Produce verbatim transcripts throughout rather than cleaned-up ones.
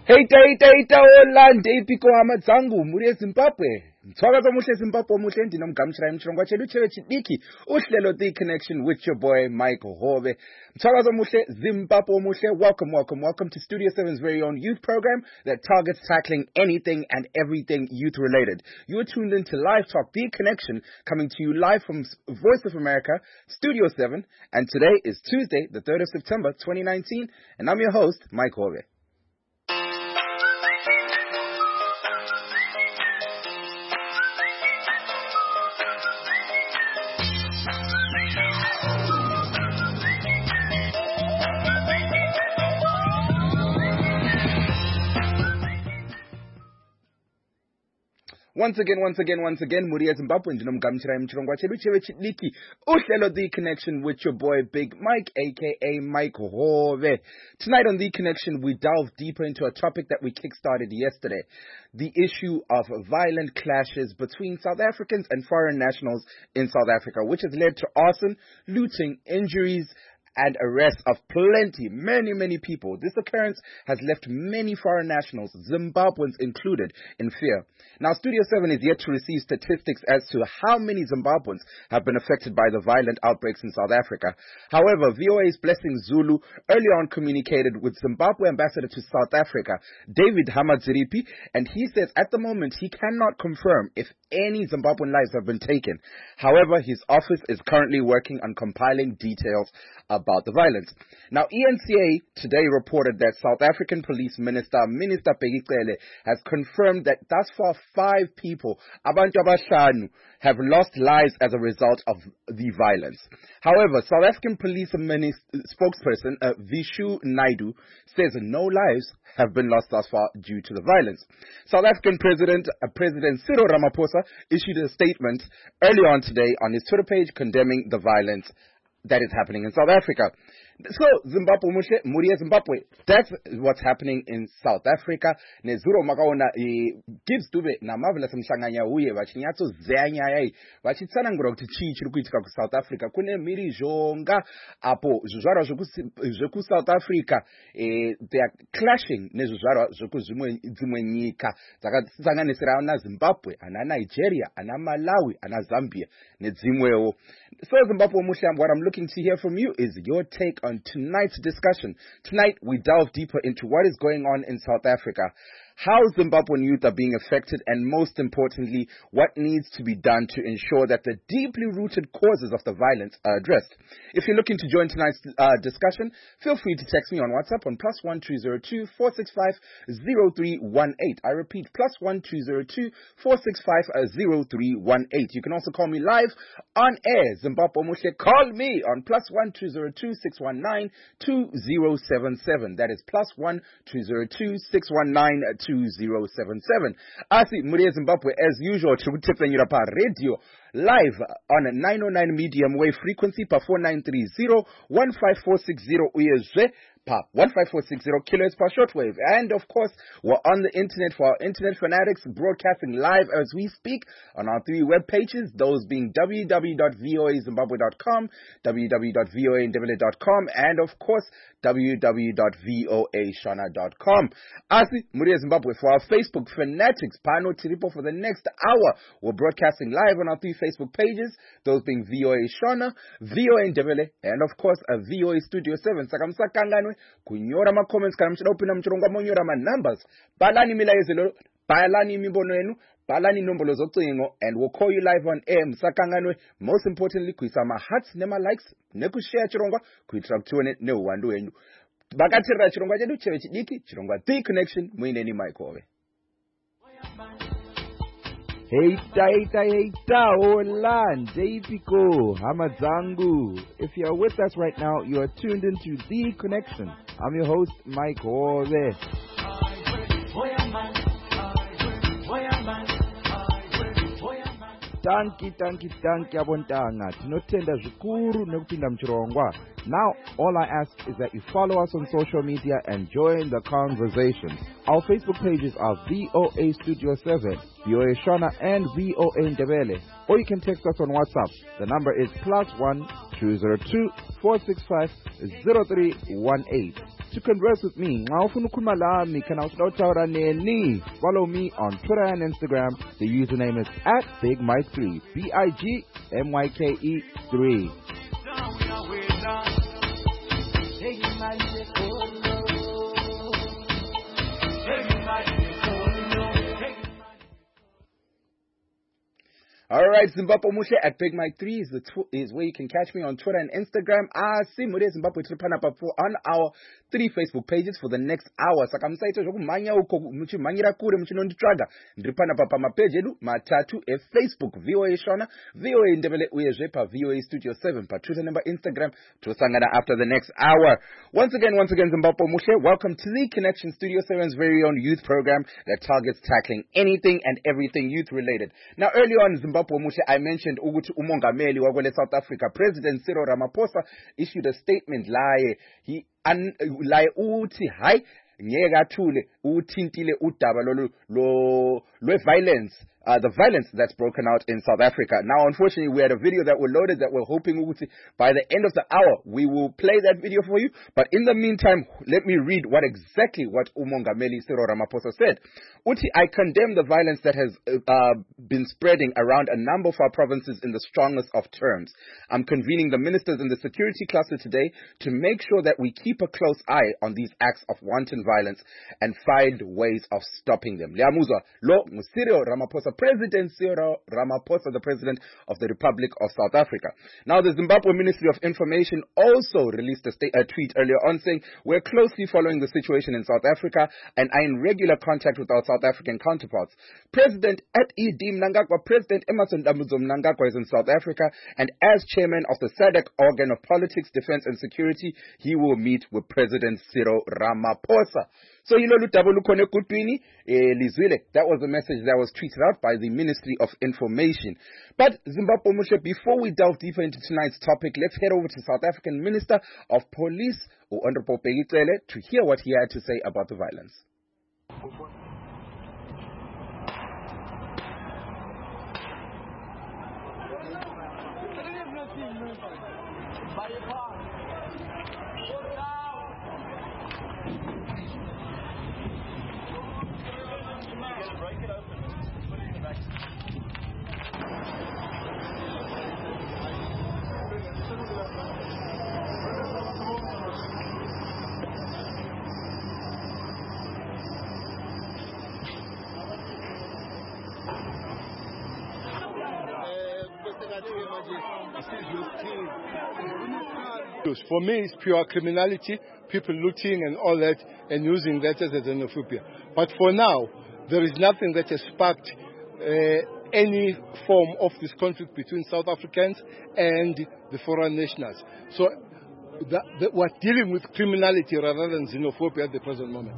Hey taita ita olande ipiko amadzangu muri eZimbabwe. Mthwakazo muhle Zimbabwe muhle ndinomgamshira emchirongwa chedu cheve chidiki uhlelo The Connection with your boy Mike Hove. Mthwakazo muhle Zimbabwe muhle. Welcome, welcome, welcome to Studio seven's very own youth program that targets tackling anything and everything youth related. You are tuned into Live Talk The Connection, coming to you live from Voice of America, Studio seven, and today is Tuesday, the third of September, twenty nineteen, and I'm your host, Mike Hove. Once again, once again, once again, muri eZimbabwe ndinomgamshira emchirongwa chedu cheve chidiki uhlelo The Connection with your boy Big Mike, aka Mike Hove. Tonight on The Connection, we delve deeper into a topic that we kickstarted yesterday, the issue of violent clashes between South Africans and foreign nationals in South Africa, which has led to arson, looting, injuries, and arrest of plenty, many, many people. This occurrence has left many foreign nationals, Zimbabweans included, in fear. Now, Studio seven is yet to receive statistics as to how many Zimbabweans have been affected by the violent outbreaks in South Africa. However, V O A's Blessing Zulu earlier on communicated with Zimbabwe Ambassador to South Africa, David Hamadziripi, and he says at the moment he cannot confirm if any Zimbabwean lives have been taken. However, his office is currently working on compiling details about the violence. Now, E N C A today reported that South African Police Minister, Minister Bheki Cele, has confirmed that thus far five people, abantu abashanu, have lost lives as a result of the violence. However, South African Police Minister, spokesperson uh, Vishu Naidu says no lives have been lost thus far due to the violence. South African President uh, President Cyril Ramaphosa issued a statement earlier on today on his Twitter page condemning the violence that is happening in South Africa. So, Zimbabwe, muri Zimbabwe, that's what's happening in South Africa. Nezuro makaona Gibbs Dube na Marvelous mshanganya uye vachinyatso zenya yai vachitsanangura kuti chii chiri kuitika ku South Africa. Kune miri zhonga apo zvizvarwa zveku South Africa eh, they are clashing nezvizvarwa zveku dzimwe nyika dzakasanganisira ana Zimbabwe, ana Nigeria, ana Malawi, ana Zambia nedzimwewo. So Zimbabwe muhle, what I'm looking to hear from you is your take on tonight's discussion. Tonight, we delve deeper into what is going on in South Africa, how Zimbabwean youth are being affected, and most importantly, what needs to be done to ensure that the deeply rooted causes of the violence are addressed. If you're looking to join tonight's uh, discussion, feel free to text me on WhatsApp on plus one two zero two four six five zero three one eight. I repeat, plus one two zero two four six five zero three one eight. You can also call me live on air. Zimbabwe Mushe, call me on plus one two zero two six one nine two zero seven seven. That is plus one two zero two six one nine two zero seven seven. Asi muri Zimbabwe, as usual, tikutipfenyura pa radio live on a nine oh nine medium wave frequency pa four nine three zero one five four six zero uyezve pa one five four six zero kilohertz per shortwave. And of course, we're on the internet for our internet fanatics, broadcasting live as we speak on our three web pages, those being w w w dot voa zimbabwe dot com, w w w dot voa ndebele dot com, and of course, w w w dot voa shona dot com. Asi muri Zimbabwe, for our Facebook fanatics, pano tiripo for the next hour, we're broadcasting live on our three Facebook pages, those being V O A Shona, V O A Ndebele, and of course a V O A Studio seven. Sakamsakanganwe kunyora ma comments kana mchida upina mchirongwa monyora ma numbers, balani milayezelo, balani mibono yenu, balani nombolo zocingo, and we'll call you live on air msakanganwe. Most importantly, kuisa ma hearts nema likes neku share chirongwa kuitira kutuone ne uwandu wenu. Bakatira chirongwa chedu cheve chidiki chirongwa The Connection mwineni Mike Hove. Heita, heita, heita, hola, Ndepiko, Hamadzangu. If you're with us right now, you are tuned into The Connection. I'm your host, Mike Hove. Tanki, tanki, tanki, abontanga. Tinotenda zvikuru nekupinda mchirongwa. Now, all I ask is that you follow us on social media and join the conversation. Our Facebook pages are V O A Studio seven, V O A Shona, and V O A Ndebele. Or you can text us on WhatsApp. The number is plus one two zero two four six five zero three one eight. to converse with me, follow me on Twitter and Instagram. The username is at Big Mike three, B I G M Y K E three. All right, Zimbabwe Mushe at Big Mike three is the tw- is where you can catch me on Twitter and Instagram. Ah, see Muria Zimbabwe on our three Facebook pages for the next hour. Sakamsaito jokumanya uko muchimanyira kure muchinonditraga. Ndripana pa page edu matatu e Facebook V O A Shona, V O A Ndebele uyezve pa V O A Studio seven pa Twitter number Instagram tosangana after the next hour. Once again, once again Zimbabwe Mushe, welcome to the Connection Studio seven's very own youth program that targets tackling anything and everything youth related. Now earlier on Zimbabwe I mentioned ukuthi umongameli wakwele South Africa President Cyril Ramaphosa issued a statement laye he an, laye uthi hayi ngeke athule uthintile udaba lo lo lwe violence Uh, the violence that's broken out in South Africa. Now, unfortunately, we had a video that we loaded that we're hoping by the end of the hour, we will play that video for you. But in the meantime, let me read what exactly what Umongameli Cyril Ramaphosa said. Uti, I condemn the violence that has uh, been spreading around a number of our provinces in the strongest of terms. I'm convening the ministers in the security cluster today to make sure that we keep a close eye on these acts of wanton violence and find ways of stopping them. Liamuzwa, lo Cyril Ramaphosa, President Cyril Ramaphosa, the President of the Republic of South Africa. Now, the Zimbabwe Ministry of Information also released a, sta- a tweet earlier on saying, we're closely following the situation in South Africa and are in regular contact with our South African counterparts. President at E D Mnangagwa, President Emmerson Dambudzo Mnangagwa is in South Africa, and as chairman of the S A D C organ of politics, defense and security, he will meet with President Cyril Ramaphosa. So, you know, that was the message that was tweeted out by the Ministry of Information. But Zimbabwe Mushe, before we delve deeper into tonight's topic, let's head over to South African Minister of Police, Honorable Bheki Cele, to hear what he had to say about the violence. For me, it's pure criminality, people looting and all that, and using that as a xenophobia. But for now, there is nothing that has sparked uh, any form of this conflict between South Africans and the foreign nationals. So the, the, we're dealing with criminality rather than xenophobia at the present moment.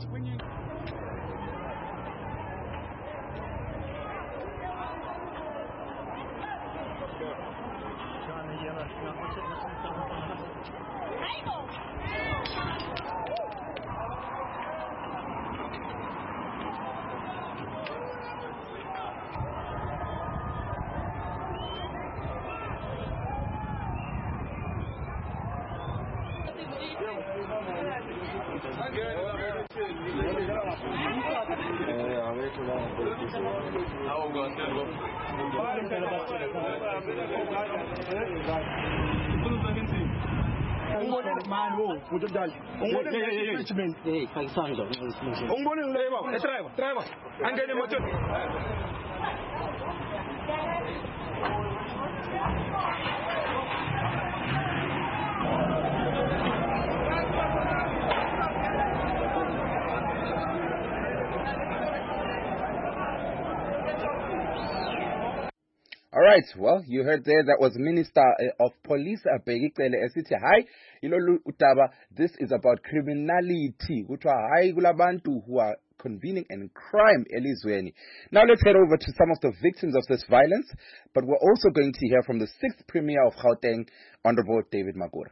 All right, well, you heard there that was Minister of Police Bheki Cele esithi hayi ilolu utaba, this is about criminality, kuthiwa hayi kulabantu who are convening and crime elizweni. Now let's head over to some of the victims of this violence, but we're also going to hear from the sixth Premier of Gauteng, Honorable David Makhura.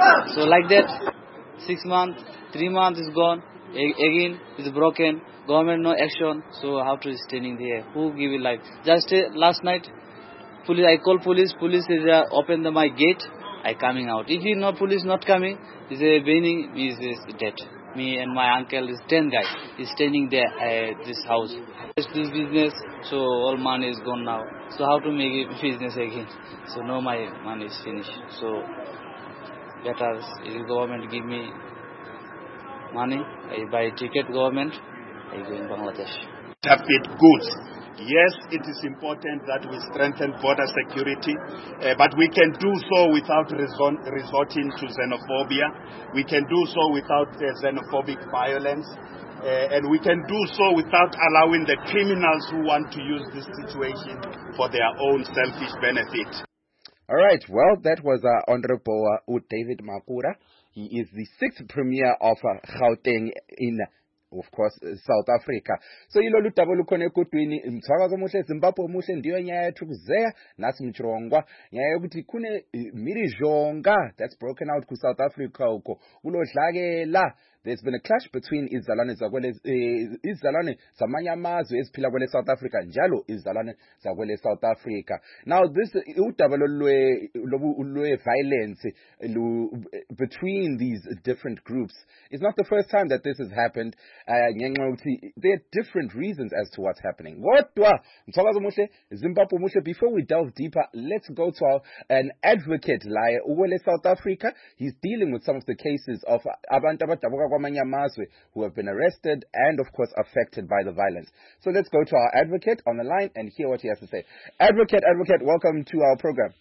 So like that, six months, three months is gone. A- again, it's broken. Government no action. So how to standing there? Who give it like? Just uh, last night, police. I call police. Police is uh, open the my gate. I coming out. If you know police not coming, is a beginning is, is dead. Me and my uncle is ten guys. Is standing there at this house. Just this business. So all money is gone now. So how to make it business again? So now my money is finished. So better if government give me money, I buy ticket government, I go in Bangladesh. Have been good. Yes, it is important that we strengthen border security, uh, but we can do so without resort, resorting to xenophobia. We can do so without uh, xenophobic violence. Uh, and we can do so without allowing the criminals who want to use this situation for their own selfish benefit. All right, well, that was uh, Honorable uh, David Makhura. He is the sixth Premier of uh, Gauteng in of course uh, South Africa. So yilolu daba lukhona ekudwini mthwakazi omuhle Zimbabwe omuhle ndiyo nyaya yethu kuzeya nasi mchirongwa nyaya yokuthi kune mirijonga that's broken out ku South Africa uko kulodlakela. There's been a clash between izalwane zakwele izalwane zamanye amazwe eziphila kwele South Africa njalo izalwane zakwele South Africa. Now this udaba lolwe lolwe violence between these different groups is not the first time that this has happened. Ngenxa yokuthi there are different reasons as to what's happening. Kodwa mthakazo muhle Zimbabwe muhle, before we delve deeper, let's go to our, an advocate la ukwele South Africa. He's dealing with some of the cases of abantu abadabuka who have been arrested and, of course, affected by the violence. So let's go to our advocate on the line and hear what he has to say. Advocate, advocate, welcome to our program.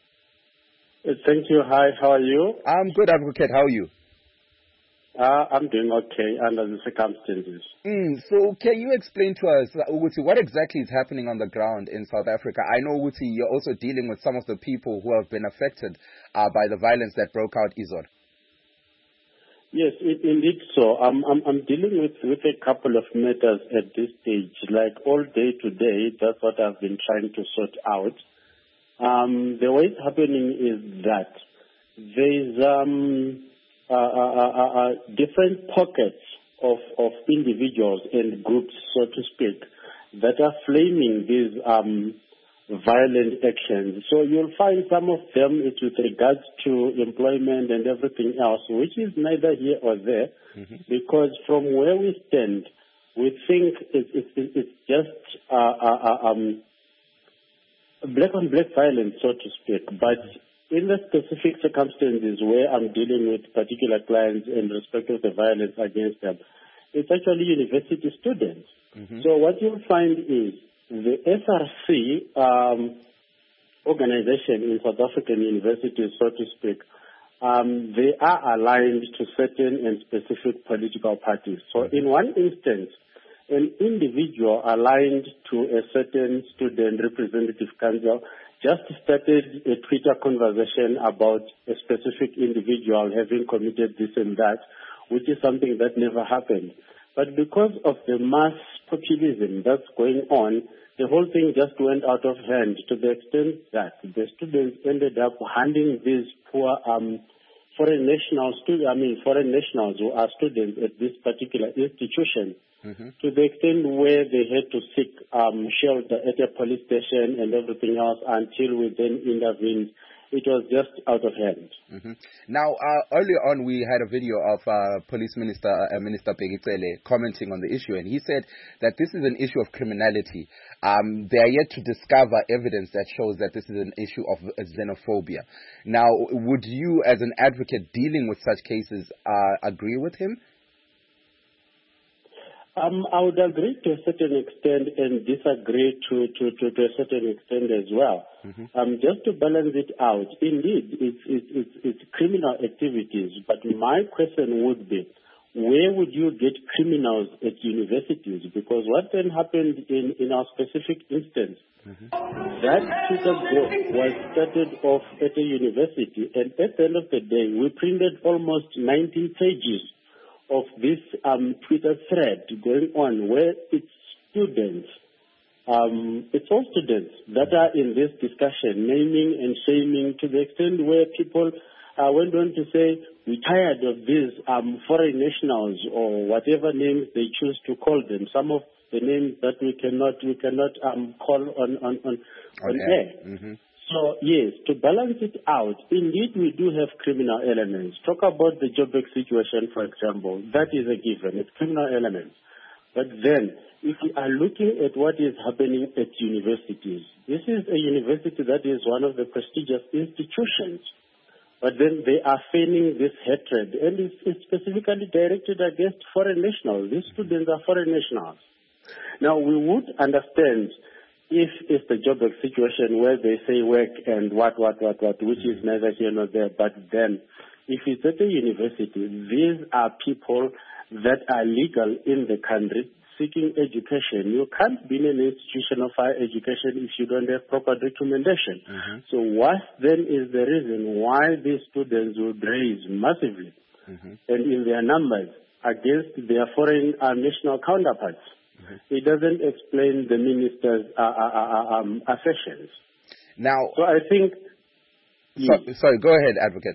Thank you. Hi, how are you? I'm good, advocate. How are you? Uh, I'm doing okay under the circumstances. Mm, so can you explain to us, Uguti, what exactly is happening on the ground in South Africa? I know, Uguti, you're also dealing with some of the people who have been affected uh, by the violence that broke out, Izor. Yes, it, indeed so. I'm, I'm, I'm dealing with, with a couple of matters at this stage. Like all day today, that's what I've been trying to sort out. Um, the way it's happening is that there's um, uh, uh, uh, uh, different pockets of, of individuals and groups, so to speak, that are flaming these um, violent actions. So you'll find some of them it's with regards to employment and everything else, which is neither here or there, mm-hmm. because from where we stand, we think it's, it's, it's just uh, uh, um, black-on-black violence, so to speak. But in the specific circumstances where I'm dealing with particular clients in respect of the violence against them, it's actually university students. Mm-hmm. So what you'll find is the S R C um, organization in South African universities, so to speak, um, they are aligned to certain and specific political parties. So in one instance, an individual aligned to a certain student representative council just started a Twitter conversation about a specific individual having committed this and that, which is something that never happened. But because of the mass populism that's going on, the whole thing just went out of hand to the extent that the students ended up handing these poor um, foreign nationals, to, I mean foreign nationals who are students at this particular institution, mm-hmm. to the extent where they had to seek um, shelter at a police station and everything else until we then intervened. It was just out of hand. Mm-hmm. Now, uh, earlier on, we had a video of uh, Police Minister uh, Minister Bheki commenting on the issue, and he said that this is an issue of criminality. Um, they are yet to discover evidence that shows that this is an issue of xenophobia. Now, would you, as an advocate dealing with such cases, uh, agree with him? Um, I would agree to a certain extent and disagree to, to, to, to a certain extent as well. Mm-hmm. Um, just to balance it out, indeed, it's, it's, it's, it's criminal activities, but my question would be, where would you get criminals at universities? Because what then happened in, in our specific instance, mm-hmm. that Twitter group was started off at a university, and at the end of the day, we printed almost nineteen pages of this um, Twitter thread going on where it's students, um, it's all students that are in this discussion, naming and shaming to the extent where people uh, went on to say, we're tired of these um, foreign nationals or whatever names they choose to call them. Some of the names that we cannot we cannot um, call on on on, on air. Mm-hmm. So yes, to balance it out, indeed we do have criminal elements. Talk about the Joburg situation, for example. That is a given. It's criminal elements. But then, if we are looking at what is happening at universities, this is a university that is one of the prestigious institutions. But then they are feigning this hatred, and it's, it's specifically directed against foreign nationals. These students are foreign nationals. Now, we would understand if it's the Joburg situation where they say work and what, what, what, what, which is neither here nor there. But then, if it's at a university, these are people that are legal in the country seeking education. You can't be in an institution of higher education if you don't have proper documentation. Mm-hmm. So what then is the reason why these students would raise massively Mm-hmm. and in their numbers against their foreign uh, national counterparts? Mm-hmm. It doesn't explain the minister's uh, uh, uh, um, assertions. Now, so I think... So, sorry, go ahead, Advocate.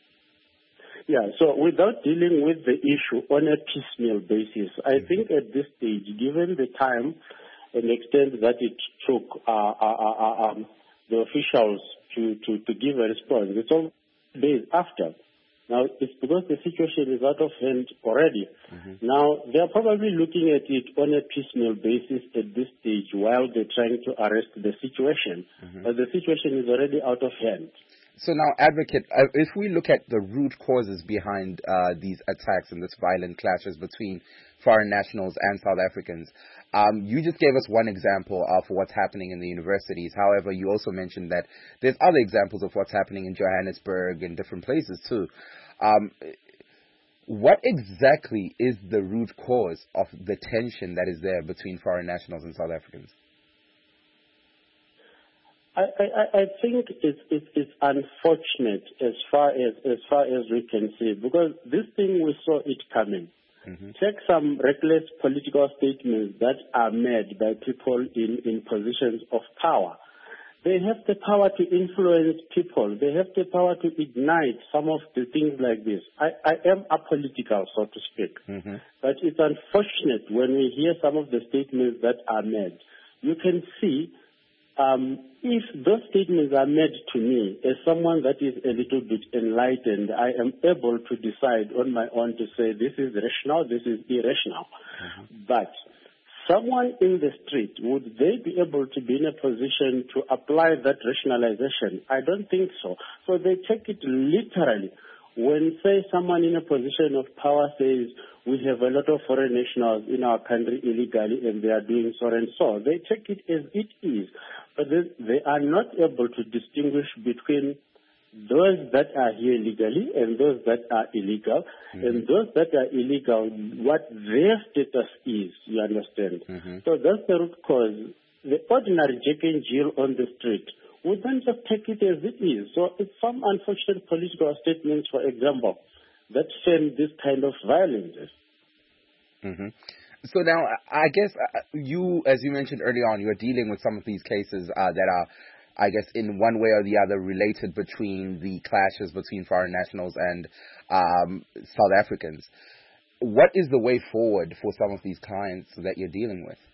Yeah, so without dealing with the issue on a piecemeal basis, I mm-hmm. think at this stage, given the time and extent that it took uh, uh, uh, um, the officials to, to, to give a response, it's all days after. Now, it's because the situation is out of hand already. Mm-hmm. Now, they're probably looking at it on a piecemeal basis at this stage while they're trying to arrest the situation. Mm-hmm. But the situation is already out of hand. So now, Advocate, uh, if we look at the root causes behind uh, these attacks and this violent clashes between foreign nationals and South Africans, um, you just gave us one example of what's happening in the universities. However, you also mentioned that there's other examples of what's happening in Johannesburg and different places too. Um, what exactly is the root cause of the tension that is there between foreign nationals and South Africans? I, I, I think it's, it's, it's unfortunate as far as as far as we can see, because this thing we saw it coming. Mm-hmm. Take some reckless political statements that are made by people in, in positions of power. They have the power to influence people. They have the power to ignite some of the things like this. I, I am apolitical, so to speak. Mm-hmm. But it's unfortunate when we hear some of the statements that are made. You can see Um, if those statements are made to me as someone that is a little bit enlightened, I am able to decide on my own to say this is rational, this is irrational. Mm-hmm. But someone in the street, would they be able to be in a position to apply that rationalization? I don't think so. So they take it literally. When, say, someone in a position of power says, we have a lot of foreign nationals in our country illegally and they are doing so and so, they take it as it is. But they are not able to distinguish between those that are here legally and those that are illegal. Mm-hmm. And those that are illegal, what their status is, you understand? Mm-hmm. So that's the root cause. The ordinary Jack and Jill on the street would then just take it as it is. So it's some unfortunate political statements, for example, that send this kind of violence. Mm-hmm. So now, I guess you, as you mentioned early on, you're dealing with some of these cases uh, that are, I guess, in one way or the other related between the clashes between foreign nationals and um, South Africans. What is the way forward for some of these clients that you're dealing with?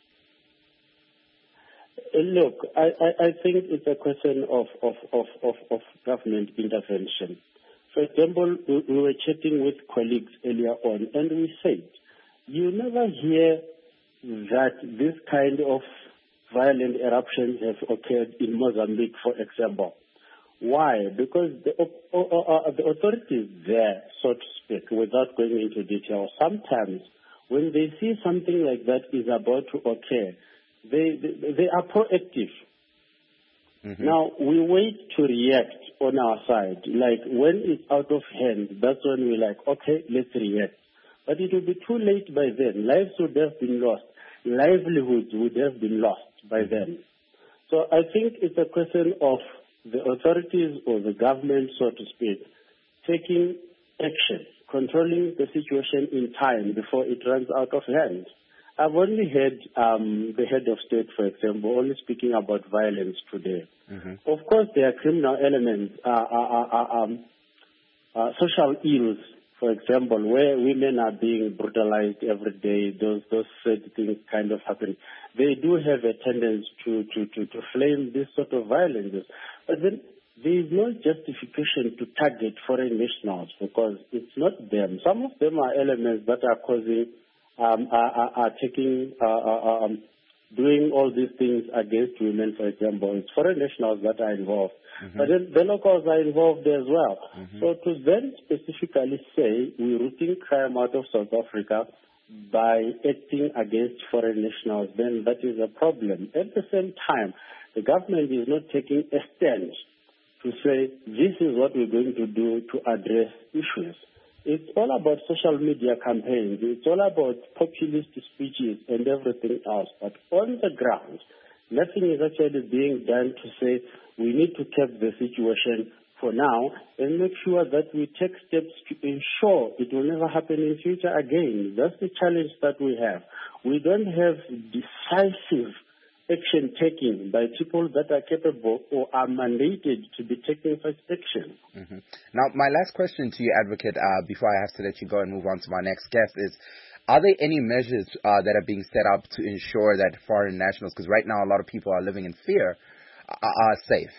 Look, I, I, I think it's a question of, of, of, of, of government intervention. For example, we, we were chatting with colleagues earlier on, and we said, you never hear that this kind of violent eruptions have occurred in Mozambique, for example. Why? Because the, uh, uh, the authorities there, so to speak, without going into detail, sometimes when they see something like that is about to occur, they, they, they are proactive. Mm-hmm. Now, we wait to react on our side. Like, when it's out of hand, that's when we're like, okay, let's react. But it will be too late by then. Lives would have been lost. Livelihoods would have been lost by then. So I think it's a question of the authorities or the government, so to speak, taking action, controlling the situation in time before it runs out of hand. I've only heard um, the head of state, for example, only speaking about violence today. Mm-hmm. Of course, there are criminal elements uh, uh, uh, um, uh, social ills, for example, where women are being brutalized every day, those those sad things kind of happen. They do have a tendency to, to, to, to flame this sort of violences. But then there is no justification to target foreign nationals because it's not them. Some of them are elements that are causing, um, are, are, are taking, uh, um, doing all these things against women, for example. It's foreign nationals that are involved. Mm-hmm. But then the locals are involved as well. Mm-hmm. So to very specifically say we're rooting crime out of South Africa by acting against foreign nationals, then that is a problem. At the same time, the government is not taking a stand to say this is what we're going to do to address issues. It's all about social media campaigns. It's all about populist speeches and everything else. But on the ground, nothing is actually being done to say we need to keep the situation for now and make sure that we take steps to ensure it will never happen in future again. That's the challenge that we have. We don't have decisive action taken by people that are capable or are mandated to be taking such action. Mm-hmm. Now, my last question to you, Advocate, uh, before I have to let you go and move on to my next guest is, are there any measures uh, that are being set up to ensure that foreign nationals, because right now a lot of people are living in fear, are, are safe?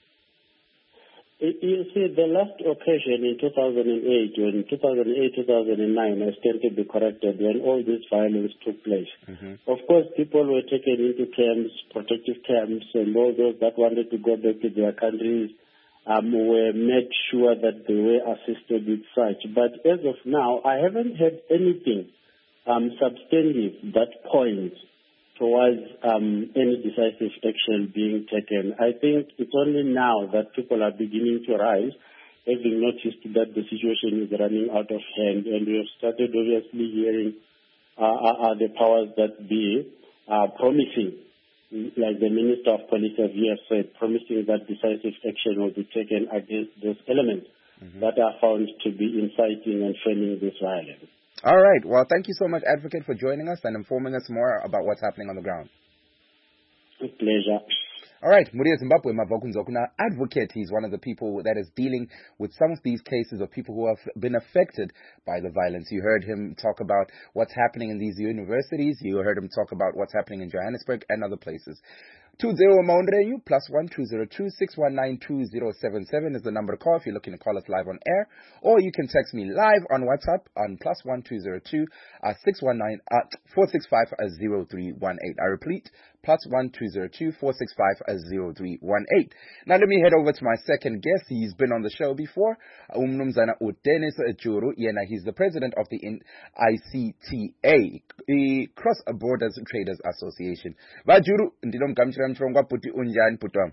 You see, the last occasion in two thousand eight, when two thousand eight, two thousand nine, I stand to be corrected, when all this violence took place. Mm-hmm. Of course, people were taken into camps, protective camps, and all those that wanted to go back to their countries um, were made sure that they were assisted with such. But as of now, I haven't heard anything um, substantive that points towards um, any decisive action being taken. I think it's only now that people are beginning to rise, having noticed that the situation is running out of hand, and we have started obviously hearing uh, uh, the powers that be uh, promising, like the Minister of Police have said, promising that decisive action will be taken against those elements mm-hmm. that are found to be inciting and framing this violence. All right. Well, thank you so much, Advocate, for joining us and informing us more about what's happening on the ground. A pleasure. All right. Muria Zimbabwe Mavakunzokuna, Advocate. He's one of the people that is dealing with some of these cases of people who have been affected by the violence. You heard him talk about what's happening in these universities. You heard him talk about what's happening in Johannesburg and other places. two zero Maundrenyu plus one two zero two six one nine two zero seven seven is the number to call if you're looking to call us live on air, or you can text me live on WhatsApp on plus one two zero two uh, six one nine uh, four six five uh, zero three one eight. I repeat, plus one two zero two four six five uh, zero three one eight. Now let me head over to my second guest. He's been on the show before. Umnumzana Udenis Juru. Yena, he's the president of the I C T A, the Cross Borders Traders Association. Vajuru ndinomgamchira mchirongwa puti unjani putwa.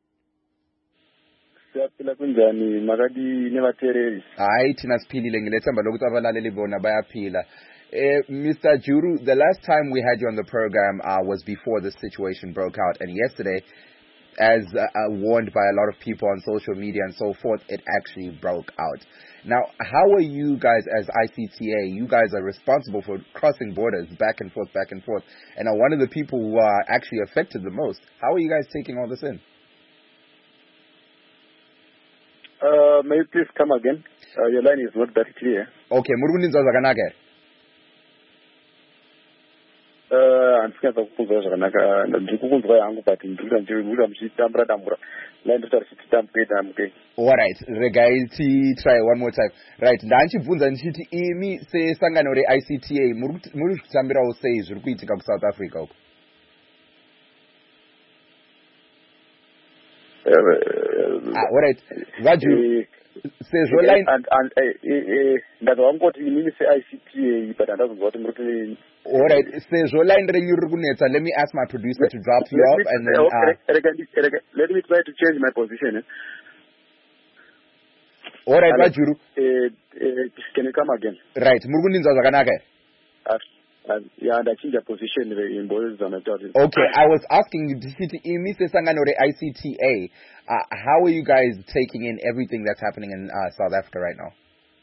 Siyaphila kunjani makadi nevatereri. Hayi thina siphilile ngilethemba lokuthi abalaleli bona bayaphila. Uh, Mister Juru, the last time we had you on the program uh, was before the situation broke out, and yesterday, as uh, uh, warned by a lot of people on social media and so forth, it actually broke out. Now, how are you guys as I C T A? You guys are responsible for crossing borders back and forth, back and forth, and are one of the people who are actually affected the most. How are you guys taking all this in? Uh, may you please come again? Uh, your line is not very clear. Okay, Murundinzo Zaganage. Uh, I'm scared of Puzo Zaganaka, and the Kukunzo Yangu, but in Judah, Judah, Tambra Damura, Landster Stampede, I'm okay. All right, Regaiti, try one more time. Right, Nanchi Bunzan City, Emi, say Sanganore I C T A, Muru Sambira says, repeating of South Africa. Uh, ah, all right, Raju says, uh, line and and that one got in say I C T A, but I don't got him. All right, says line. Let me ask my producer to drop you off, and then uh, let me try to change my position. Eh? All right, Raju. Uh, uh, can you come again? Right, Muruguninza Zaganage. Uh, yeah, and I change the position in both on the Okay, I was asking you, Mister Sanganore I C T A, uh, how are you guys taking in everything that's happening in uh, South Africa right now?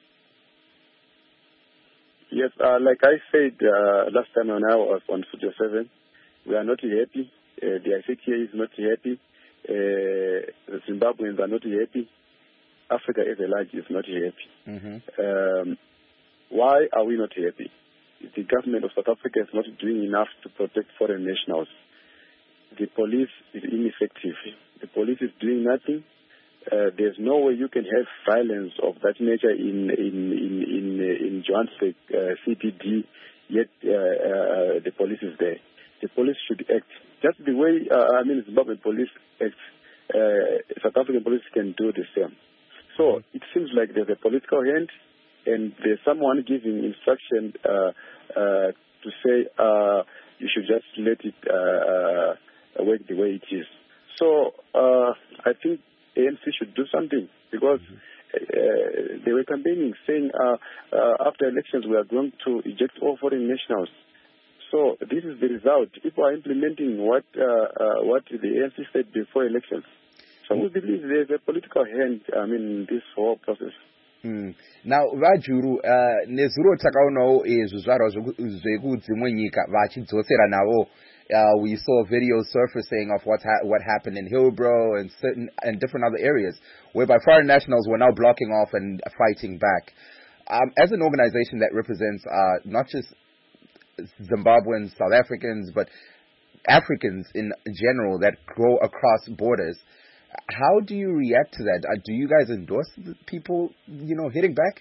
Yes, uh, like I said uh, last time when I was on Studio seven, we are not happy. Uh, the I C T A is not happy. Uh, the Zimbabweans are not happy. Africa as a large is not happy. Mm-hmm. Um, why are we not happy? The government of South Africa is not doing enough to protect foreign nationals. The police is ineffective. The police is doing nothing. Uh, there's no way you can have violence of that nature in in in in, uh, in Johannesburg uh, C B D, yet uh, uh, the police is there. The police should act just the way uh, I mean Zimbabwean police acts. Uh, South African police can do the same. So it seems like there's a political hand, and there's someone giving instruction uh, uh, to say uh, you should just let it uh, uh, work the way it is. So uh, I think A N C should do something, because uh, they were campaigning saying uh, uh, after elections we are going to eject all foreign nationals. So this is the result. People are implementing what uh, uh, what the A N C said before elections. So we believe there's a political hand, I mean, in this whole process. Mm. Now, vajuru uh, nezuro takaonawo zvizvarwa zvekudzimwe nyika vachidzosera navo. Uh, we saw videos surfacing of what ha- what happened in Hillbrow and certain and different other areas, whereby foreign nationals were now blocking off and fighting back. Um, as an organization that represents uh, not just Zimbabweans, South Africans, but Africans in general that go across borders, how do you react to that? Uh, do you guys endorse people, you know, hitting back?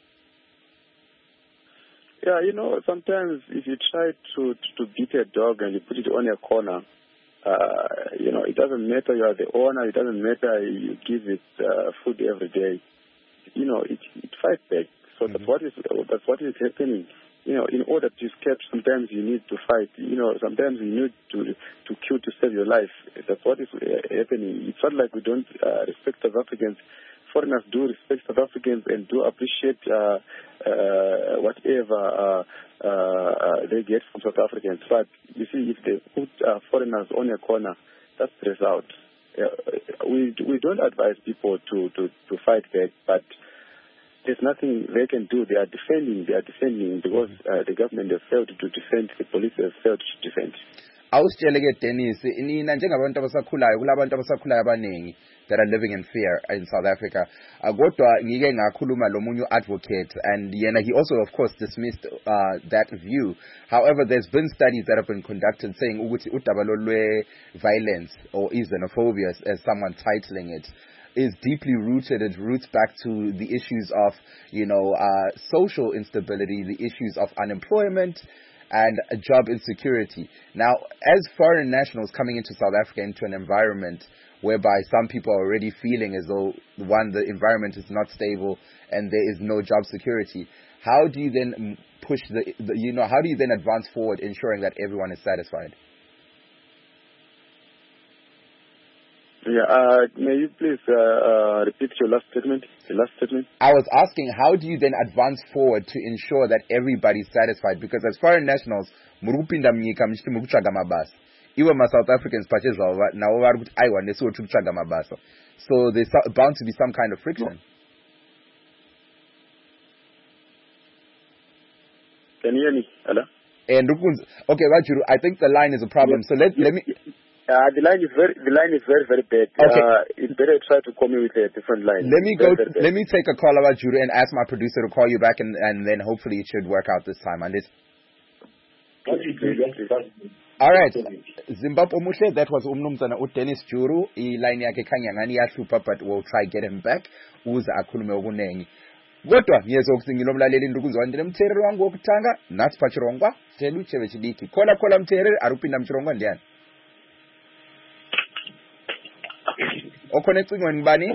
Yeah, you know, sometimes if you try to, to, to beat a dog and you put it on a corner, uh, you know, it doesn't matter you are the owner, it doesn't matter you give it uh, food every day. You know, it, it fights back. So mm-hmm. that's what is that's what is happening. You know, in order to escape, sometimes you need to fight. You know, sometimes you need to to kill to save your life. That's what is happening. It's not like we don't uh, respect South Africans. Foreigners do respect South Africans and do appreciate uh, uh, whatever uh, uh, they get from South Africans. But you see, if they put uh, foreigners on a corner, that's the result. Uh, we we don't advise people to, to, to fight back, but there's nothing they can do. They are defending. They are defending because uh, the government has failed to defend. The police has failed to defend. Awusitsheleke Dennis, nina njengabantu abasakhulayo kulabantu abasakhulayo abaningi that are living in fear in South Africa. Kodwa ngike ngakhuluma lomunye advocate, and yena he also of course dismissed uh, that view. However, there's been studies that have been conducted saying ukuthi udaba lwe violence or xenophobia, as someone titling it, is deeply rooted. It roots back to the issues of, you know, uh, social instability, the issues of unemployment, and job insecurity. Now, as foreign nationals coming into South Africa, into an environment whereby some people are already feeling as though, one, the environment is not stable and there is no job security, how do you then push the, the you know, how do you then advance forward ensuring that everyone is satisfied? Yeah, uh, may you please uh, uh, repeat your last statement? The last statement. I was asking, how do you then advance forward to ensure that everybody's satisfied? Because as foreign nationals, murupinda mnyika mchiti mukutsvaga mabasa. Iwe ma South Africans pachezwa nawo vari kuti aiwa nesuwo tiri kutsvaga mabasa. So there's bound to be some kind of friction. No. Can you hear me? Hello? And okay, Vajuru, I think the line is a problem. Yes. So let let me. Uh, the line is very, the line is very, very bad. Okay. Uh, it's better try to call me with a different line. Let me very, go. very Let me take a call about Juru and ask my producer to call you back, and, and then hopefully it should work out this time. And this. All right, Zimbabwe Mushe. That was umnumzana uDennis Juru. I line yake kanyangani yahlupha, but we'll try get him back. Uza akhulume okunengi. Kodwa ngiyeza ukuthi ngilomlaleli ndikuzwa ndine mtherero wangu wokuthanga nathi pachirongwa telu cheve chidiki. Khola khola mtherero arupinda mchirongwa ndiyani. Okhona ecingweni ngibani?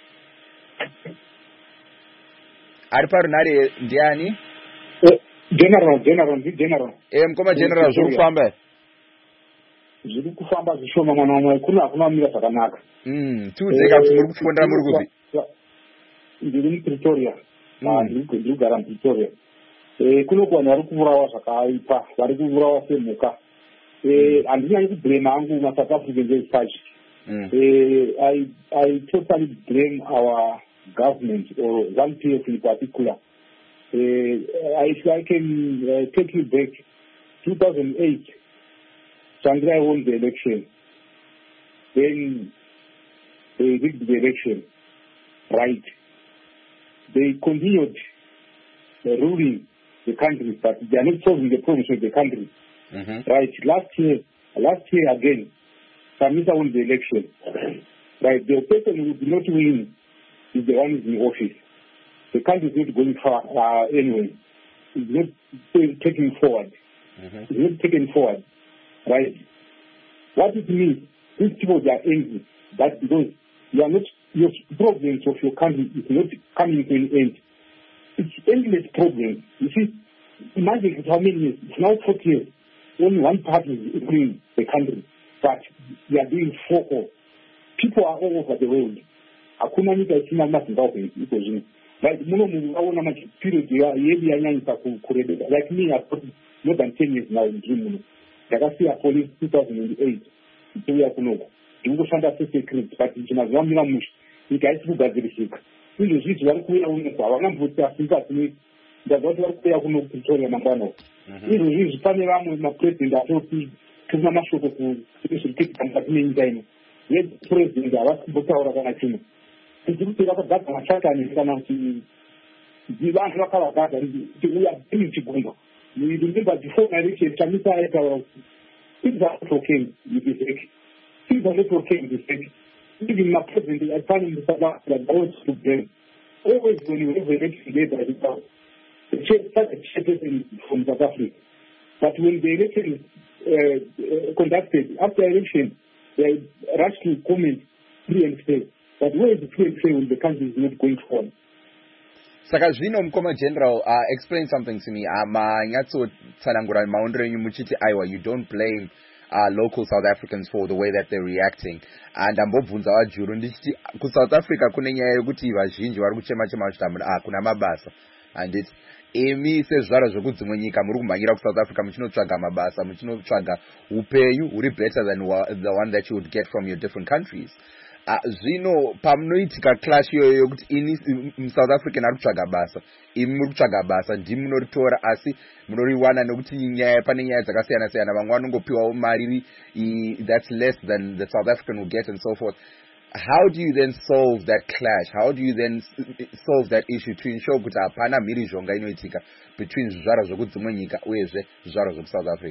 Ari parunare ndiyani? General, general, general. Eh, mkoma general zviri kufamba. Zviri kufamba zvishoma mwana wamwe kuna hakuna mira zvakanaka. Mm, tudzeka kuti muri kufundira muri kupi? Ndiri muPretoria. Ah, ndiri kugara muPretoria. Eh, kunoku vanhu vari kuvurawa zvakaipa, vari kuvurawa semhuka. Eh, handinyanyi kublame hangu maSouth Africans esachi. Mm. Uh, I I totally blame our government or one P F in particular. Uh, if I can uh, take you back, two thousand eight, Tsvangirai won the election. Then they did the election, right? they continued uh, ruling the country, but they are not solving the problems of the country. Mm-hmm. Right. Last year, last year again, Samisa won the election. Right. The person who did not win is the one who is in office. The country is not going far uh, anyway. It's not taking forward. Mm-hmm. It's not taken forward. Right. What it means, these people they are angry. That because you are not, your problems of your country is not coming to an end. It's endless problems. You see, imagine how many years. It's now forty years. Only one party is ruling the country, but they are doing four all. People are all over the world. Hakuna nyika isina maZimbabwe iko zvino. Like muno munhu aona ma period yedu yanyanyisa kurebeka. Like me, I've got more than ten years now in June. Ndakasiya police two thousand eight. Ndikuya kunoko. Ndikushanda secretary, but ndinazwa mina musha. Nyika isi kugadzirisika. Izvo zvizvi vari kuuya unoko. Havangamboti asinga tine ndazwa kuti vari kuuya kuno Pretoria mangwana. Izvo zvizvi pane vamwe mapresident atoti tuna mashoko kuzvitekita mukati menyika ino. Yepresident havasi kumbotaura kana chimwe. Tiri kuti vakagadza mashakani kana kuti vanhu vakavagadza kuti uya iri chigumba. You remember before my election, Chamisa aitaura kuti things are not okay with this election. Things are not okay with this election. Even my president, I find him that goes to blame. Always when you have an election day by the town, the chairperson from South Africa. But when the election is uh, uh, conducted, after election, they rush to comment free and fair. But where is the free and fair when the country is not going forward? Saka zvino mukoma general, uh, explain something to me. Manyatso-tsanangura maondero enyu muchiti aiwa, you don't blame uh, local South Africans for the way that they're reacting. And ambobvunza wajuru ndichiti ku South Africa kune nyaya yekuti vazhinji vari kuchema-chema vachiti ah kuna mabasa. And it's emi sezvaro zvekudzimwe nyika muri kumhanyira ku South Africa muchinotsvaga mabasa, muchinotsvaga upenyu huri better than the one that you would get from your different countries. Uh, zvino pamunoitika clash iyoyo yokuti ini South African ari kutsvaga basa, imi muri kutsvaga basa, ndimi munoritora asi munoriwana nekuti nyaya pane nyaya dzakasiyana siyana, vamwe vanongopiwawo mari that's less than the South African will get and so forth. How do you then solve that clash? How do you then solve that issue to ensure kuti hapana mhirizhonga inoitika between zvizvaro zvekudzimwe nyika uyezve zvizvaro zveku South Africa?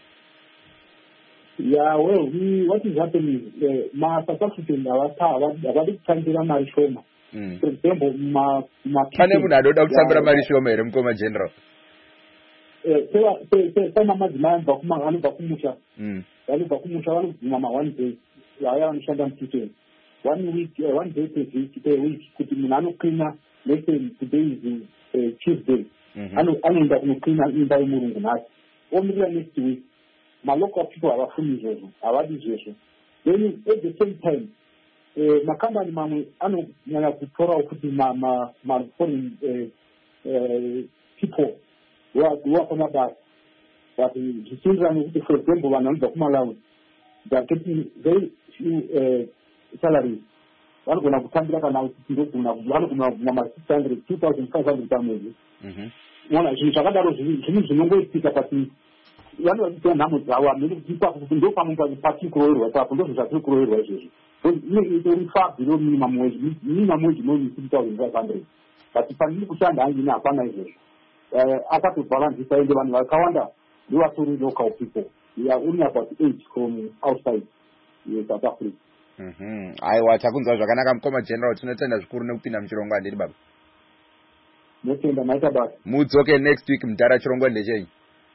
Yeah, well, we, what is happening is, uh, ma South African havadi kutambira mari shoma. For example, ma ma pane munhu anoda kutambira mari shoma here mukoma general? Eh, pana madzimai anobva kuma anobva kumusha. Vanobva kumusha vanobvuma ma one day. Vaya vanoshanda mukitchen. One week, uh, one day per week, per week, kuti munhu anocleana, let's say today is uh, Tuesday. Anoenda kunocleana imba yemurungu nhasi. Omirira next week. My local people are fully Jesu, are Jesu. Then at the same time, my company man, I know to throw out my my my foreign people who are work on that. But the children, for example, one on the Malawi, they are getting very few salaries. One going to come back now to go to one six hundred, two thousand five hundred pounds. One, I should have that was no way to pick up at me. One was the number of our military people coming by the particular those are two crores. In fact, the minimum wage, minimum wage money two thousand five hundred. But if I'm looking at the Panay, I got to balance the one like Kawanda, you are two local people. We are only about eight from outside South Africa. Mhm. Aiwa takunzwa zvakanaka mukoma general, tinotenda zvikuru nekupinda muchirongwa ndiri baba. Notenda maita baba. Mudzoke next week mudhara chirongwa ndechenyu.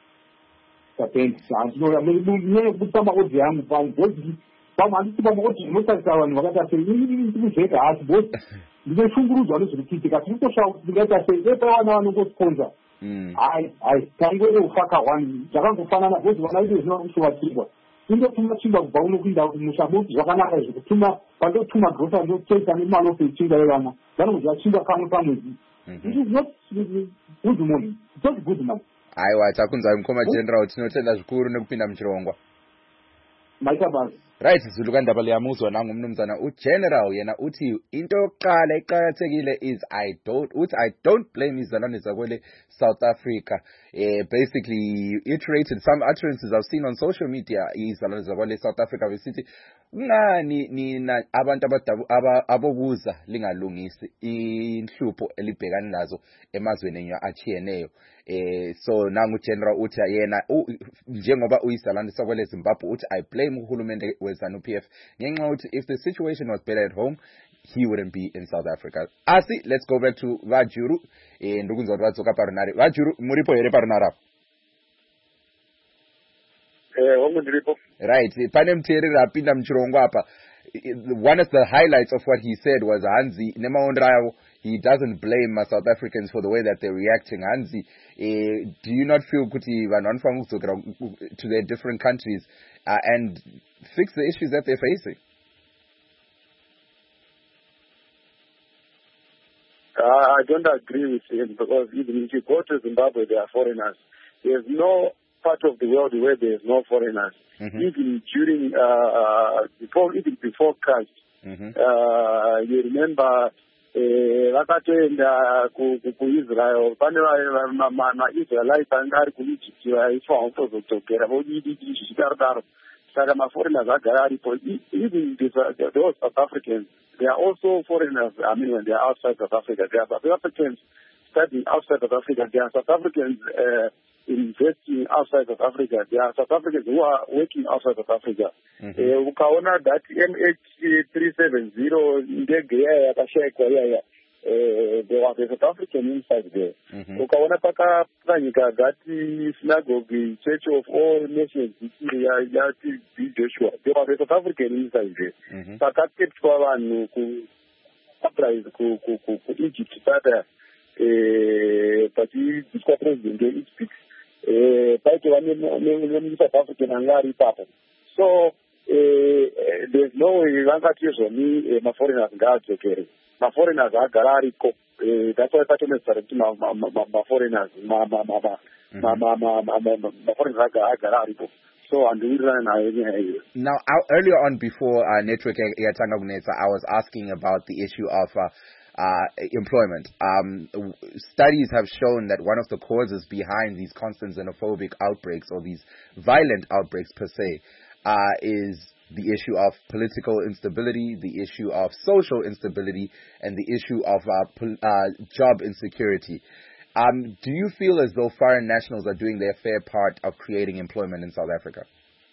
Kutamba kuti yangu pamwe pamwe anditipa kuti unotarisa vanhu vakati ini ndikuzveka hasi bosi ndinoshungurudzwa nezviri kuitika tiri kutosvaka kuti ndingaita sei dei pavana vanongosponza hai hai tangorofaka one zvakangofanana bosi vana vedu zvino kushovatirwa indotuma chingwa kubva uno kuinda kuti musha boti zvakanaka izvi kutuma pandotuma grosa ndotoita nemalofe chinga yevana vanongoziva chingwa kamwe pamwedzi. This is not good money. It's not good money. Aiwa takunzwa mukoma general, tinotenda zvikuru nekupinda muchirongwa. Maita basi. Right, Zulu kandaba liyamuzwa nangumnumzana uGeneral yena uthi into yokuqala eqhakathekile is I don't uthi I don't blame izalwane zakwele South Africa. Uh, basically iterated some utterances I've seen on social media izalwane zakwele South Africa besithi ngani nina abantu abokuza lingalungisi inhlupho elibhekana nazo emazweni achiyeneyo. Eh so nangu General uthi yena njengoba uyizalwane sakwele Zimbabwe uthi I blame uhulumende weZANU P F ngenxa uthi if the situation was better at home he wouldn't be in South Africa. Asi let's go back to Vajuru eh ndukunzwa vatsoka parunare. Vajuru muripo here parunara. Eh wangu ndiripo. Right, pane mteerera apinda muchirongo apa. One of the highlights of what he said was Hanzi nemaondrayo he doesn't blame uh, South Africans for the way that they're reacting. Hanzi, uh, do you not feel kuti vanhu vanofanira kudzokera to their different countries uh, and fix the issues that they're facing? Uh, I don't agree with him because even if you go to Zimbabwe, there are foreigners. There's no part of the world where there's no foreigners. Mm-hmm. Even during, uh, before, even before Christ, mm-hmm. uh, you remember vakatoenda kuisrael pane maisraelites anga ari kuegypt vaiswa kutozodzokera vodidii zvichidaro saka maforeigners agara aripo. Even those South Africans, they are also foreigners. I mean, when they are outside South Africa, they are South Africans studying outside South Africa, they are South Africans uh, investing outside South Africa, there are South Africans who are working outside South Africa. Ukaona that M H three seventy ndege yaya yakashayikwa yaya, there was a South African inside there. Ukaona paka panyika gati synagogue Church of All Nations yati Joshua, there was a South African inside there. Pakaketwa vanhu ku uprise ku ku ku Egypt pata pati disco president Egypt. South African angari papa. So there's no way vangatizo ni ma foreigners ngadzokere. Ma foreigners agarariko. That's why pato started ma ma foreigners ma ma ma ma ma ma ma foreigners agarariko. So and we run now earlier on before uh, network yatanga kunetsa, I was asking about the issue of uh, Uh, employment. Um, studies have shown that one of the causes behind these constant xenophobic outbreaks or these violent outbreaks per se uh, is the issue of political instability, the issue of social instability, and the issue of uh, pol- uh, job insecurity. Um, do you feel as though foreign nationals are doing their fair part of creating employment in South Africa?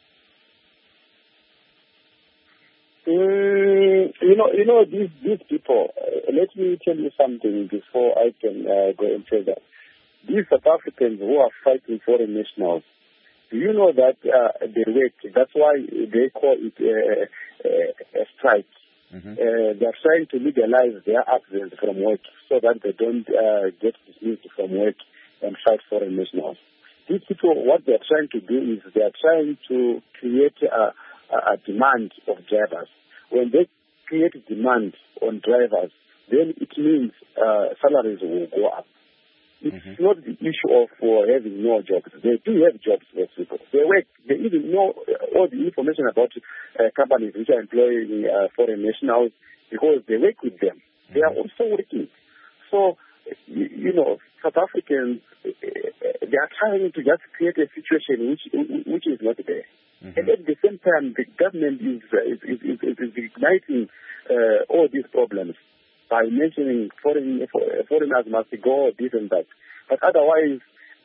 Mm, you know, you know these these people. Uh, let me tell you something before I can uh, go and say that. These South Africans who are fighting foreign nationals, do you know that uh, they work? That's why they call it uh, uh, a strike. Mm-hmm. Uh, they are trying to legalize their absence from work so that they don't uh, get dismissed from work and fight foreign nationals. These people, what they are trying to do is they are trying to create a, a demand of drivers. When they create demand on drivers, then it means uh, salaries will go up. It's mm-hmm. not the issue of uh, having no jobs. They do have jobs, those people. They work. They even know all the information about uh, companies which are employing uh, foreign nationals because they work with them. Mm-hmm. They are also working. So, you, you know, South Africans, uh, they are trying to just create a situation which which is not there. Mm-hmm. And at the same time, the government is is, is, is, is igniting uh, all these problems by mentioning foreign foreigners must go this and that. But otherwise,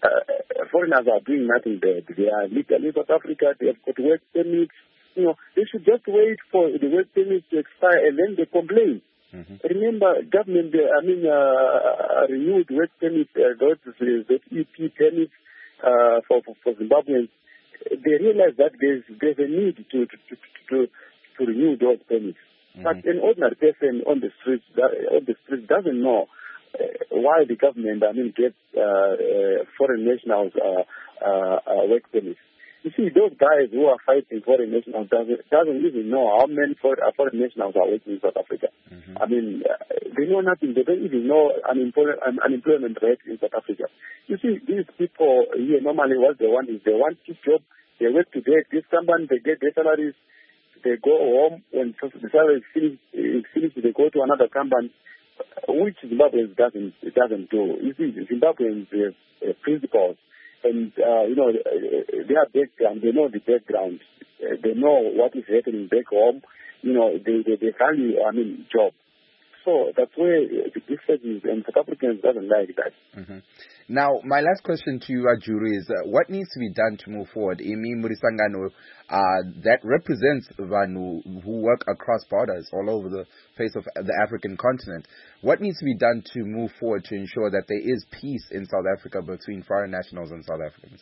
uh, foreigners are doing nothing there. They are legally in South Africa. They have got work permits. You know, they should just wait for the work permits to expire and then they complain. Mm-hmm. Remember, government, I mean, uh, renewed work permits, uh, those the E P permits uh, for, for for Zimbabweans. They realize that there's there's a need to to to to, to renew those permits. Mm-hmm. But an ordinary person on the streets on the street doesn't know uh, why the government, I mean, gets uh, uh, foreign nationals uh, uh, uh, work permits. You see, those guys who are fighting foreign nationals doesn't doesn't even know how many foreign nationals are working in South Africa. Mm-hmm. I mean, uh, they know nothing. They don't even know unemployment unemployment rate in South Africa. You see, these people here normally what they want is they want this job. They work to get this company, they get their salaries. they go home, when the salary is finished, is finished, they go to another company, which Zimbabweans doesn't, it doesn't do. You see, Zimbabweans have uh, principles, and, uh, you know, their background, they know the background, uh, they know what is happening back home, you know, they, they, they value, I mean, job. So that's where the difference is, and South Africans doesn't like that. Mm-hmm. Now, my last question to you, Ajuru, is uh, what needs to be done to move forward? Imi Murisangano, uh, that represents Vanu who work across borders all over the face of the African continent. What needs to be done to move forward to ensure that there is peace in South Africa between foreign nationals and South Africans?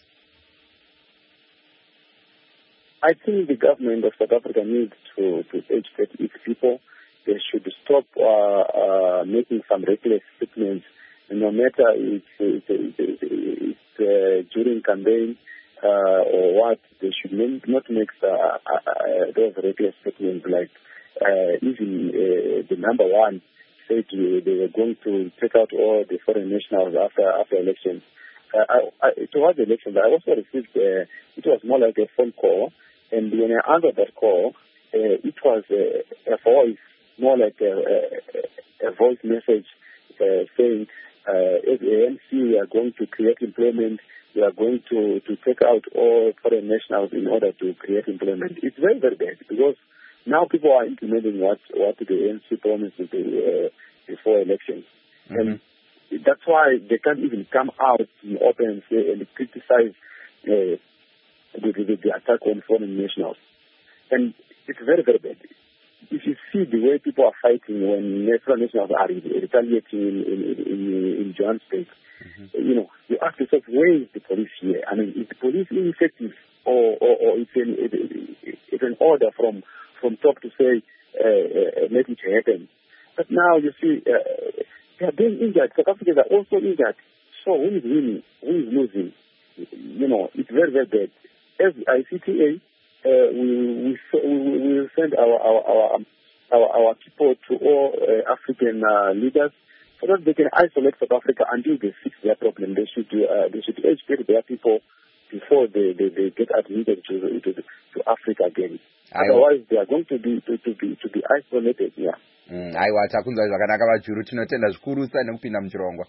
I think the government of South Africa needs to, to educate its people. They should stop uh, uh, making some reckless statements. No matter if it's, it's, it's uh, during campaign uh, or what, they should not make uh, uh, those reckless statements like uh, even uh, the number one said they were going to take out all the foreign nationals after after elections. Uh, I, I, towards the elections, I also received, uh, it was more like a phone call, and when I answered that call, uh, it was a, a voice, more like a, a, a voice message uh, saying, Uh, as A N C, we are going to create employment. We are going to, to take out all foreign nationals in order to create employment. It's very, very bad because now people are implementing what, what the A N C promised to do, uh, before elections. Mm-hmm. And that's why they can't even come out in open and, say, and criticize uh, the, the, the attack on foreign nationals. And it's very, very bad. If you see the way people are fighting when foreign nationals are retaliating in, in, in, in Johannesburg, mm-hmm. you know, you ask yourself, where is the police here? I mean, is the police ineffective, or, or, or it's, an, it's an order from, from top to say, uh, uh, let it happen? But now you see, uh, they are being injured. South Africans are also injured. So who is winning? Who is losing? You know, it's very, very bad. As I C T A, Uh, we, we we will send our our our our, our people to all uh, African uh, leaders so that they can isolate South Africa until they fix their problem. They should uh, they should educate their people before they, they, they get admitted to, to to Africa again. Otherwise, they are going to be to, to be to be isolated. Yeah. Mm, aiwa takunzwa zvakanaka vajuru tinotenda zvikuru sana kupinda muchirongwa.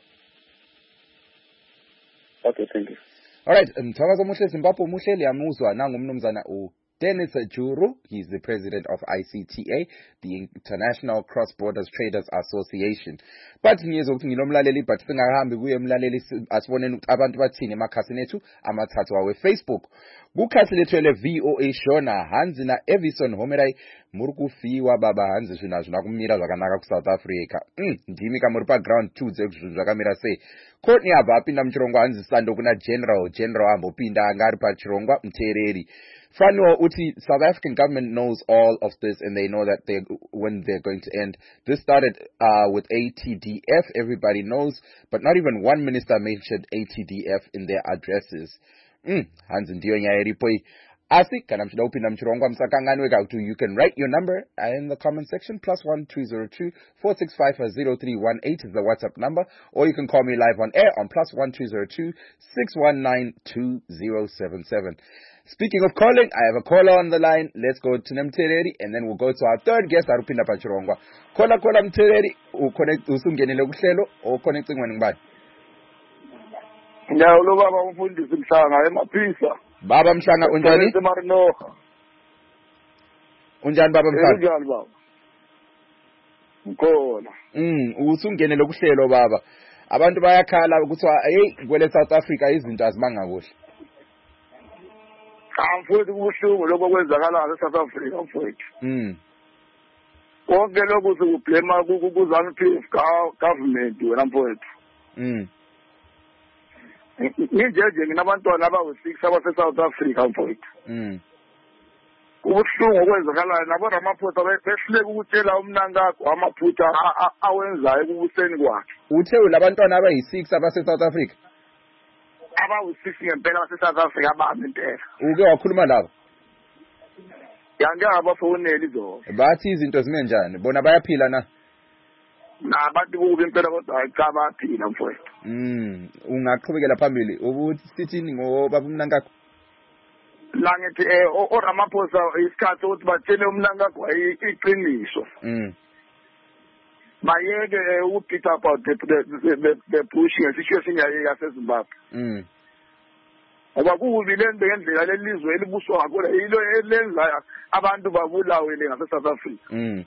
Okay, thank you. All right, mthakazo muhle Zimbabwe muhle liyamuzwa nangu mnumzana u Dennis Ajuru. He's the president of I C T A, the International Cross Borders Traders Association. But ngiyezokuthi ngilomlaleli but singahambi kuye umlaleli asiboneni ukuthi abantu bathini emakhasini ethu amathathu awe Facebook. Kukhasi lethu le V O A Shona Hanzi na Evison Homerai muri kufiwa baba Hanzi zvina zvina kumira zvakanaka ku South Africa. Mm, ndimi kamuri pa ground two dzezvinhu zvakamira sei. Courtney abva apinda muchirongwa Hanzi Sando kuna General General ambopinda anga ari pa chirongwa mutereri. Fano uti South African government knows all of this and they know that they when they're going to end. This started uh, with A T D F, everybody knows, but not even one minister mentioned A T D F in their addresses. Mm, Hanzi ndiyo nyaya iripo iyi. Asi kana mchida upinda mchirongwa msakanganwe kautu, you can write your number in the comment section. Plus one two zero two four six five zero three one eight is the WhatsApp number, or you can call me live on air on plus one two zero two six one nine two zero seven seven. Speaking of calling, I have a caller on the line. Let's go to Mtereri and then we'll go to our third guest arupinda pachirongwa. Caller caller Mtereri, uconnect usungenele kuhlelo o connecting wena ngibani? Ngiyawulo baba umfundisi Mhlanga emaphisa. Baba Mhlanga unjani? Unjani baba Mhlanga? Unjani baba? Ngkhona. Mm, usungenele kuhlelo baba. Abantu bayakhala ukuthi hey kwele South Africa izinto azimanga kuhle. Amfuthi kubuhlungu lokho kwenzakala eSouth Africa mfowethu. Mm. Konke lokho sikublema kuzanu P F government wena mfowethu. Mm. Ngijeje nginabantwana abawu six abase South Africa mfowethu. Mm. Kubuhlungu okwenzakala nabo Ramaphosa behluleka ukutshela umnankakho amaphutha awenzayo kubuseni kwakhe. Uthe labantwana abayi six abase South Africa. Abawu six ngempela base South Africa abami impela. Uke wakhuluma labo? Yange abafoneli zo. Bathi izinto zime njani? Bona bayaphila na? Na bathi kubi impela kodwa cha baphila mfowethu. Mm, ungaqhubekela phambili ukuthi sithini ngo baba umnankakho? la ngithi eh oRamaphosa isikhathi ukuthi batshele umnankagwa iqiniso mm bayeke ukupita about the the the push ngesituation yaseZimbabwe mm ngoba kubi lento ngendlela lelizwe elibuswa ngakho yilo elenza abantu babulawe ngaseSouth Africa mm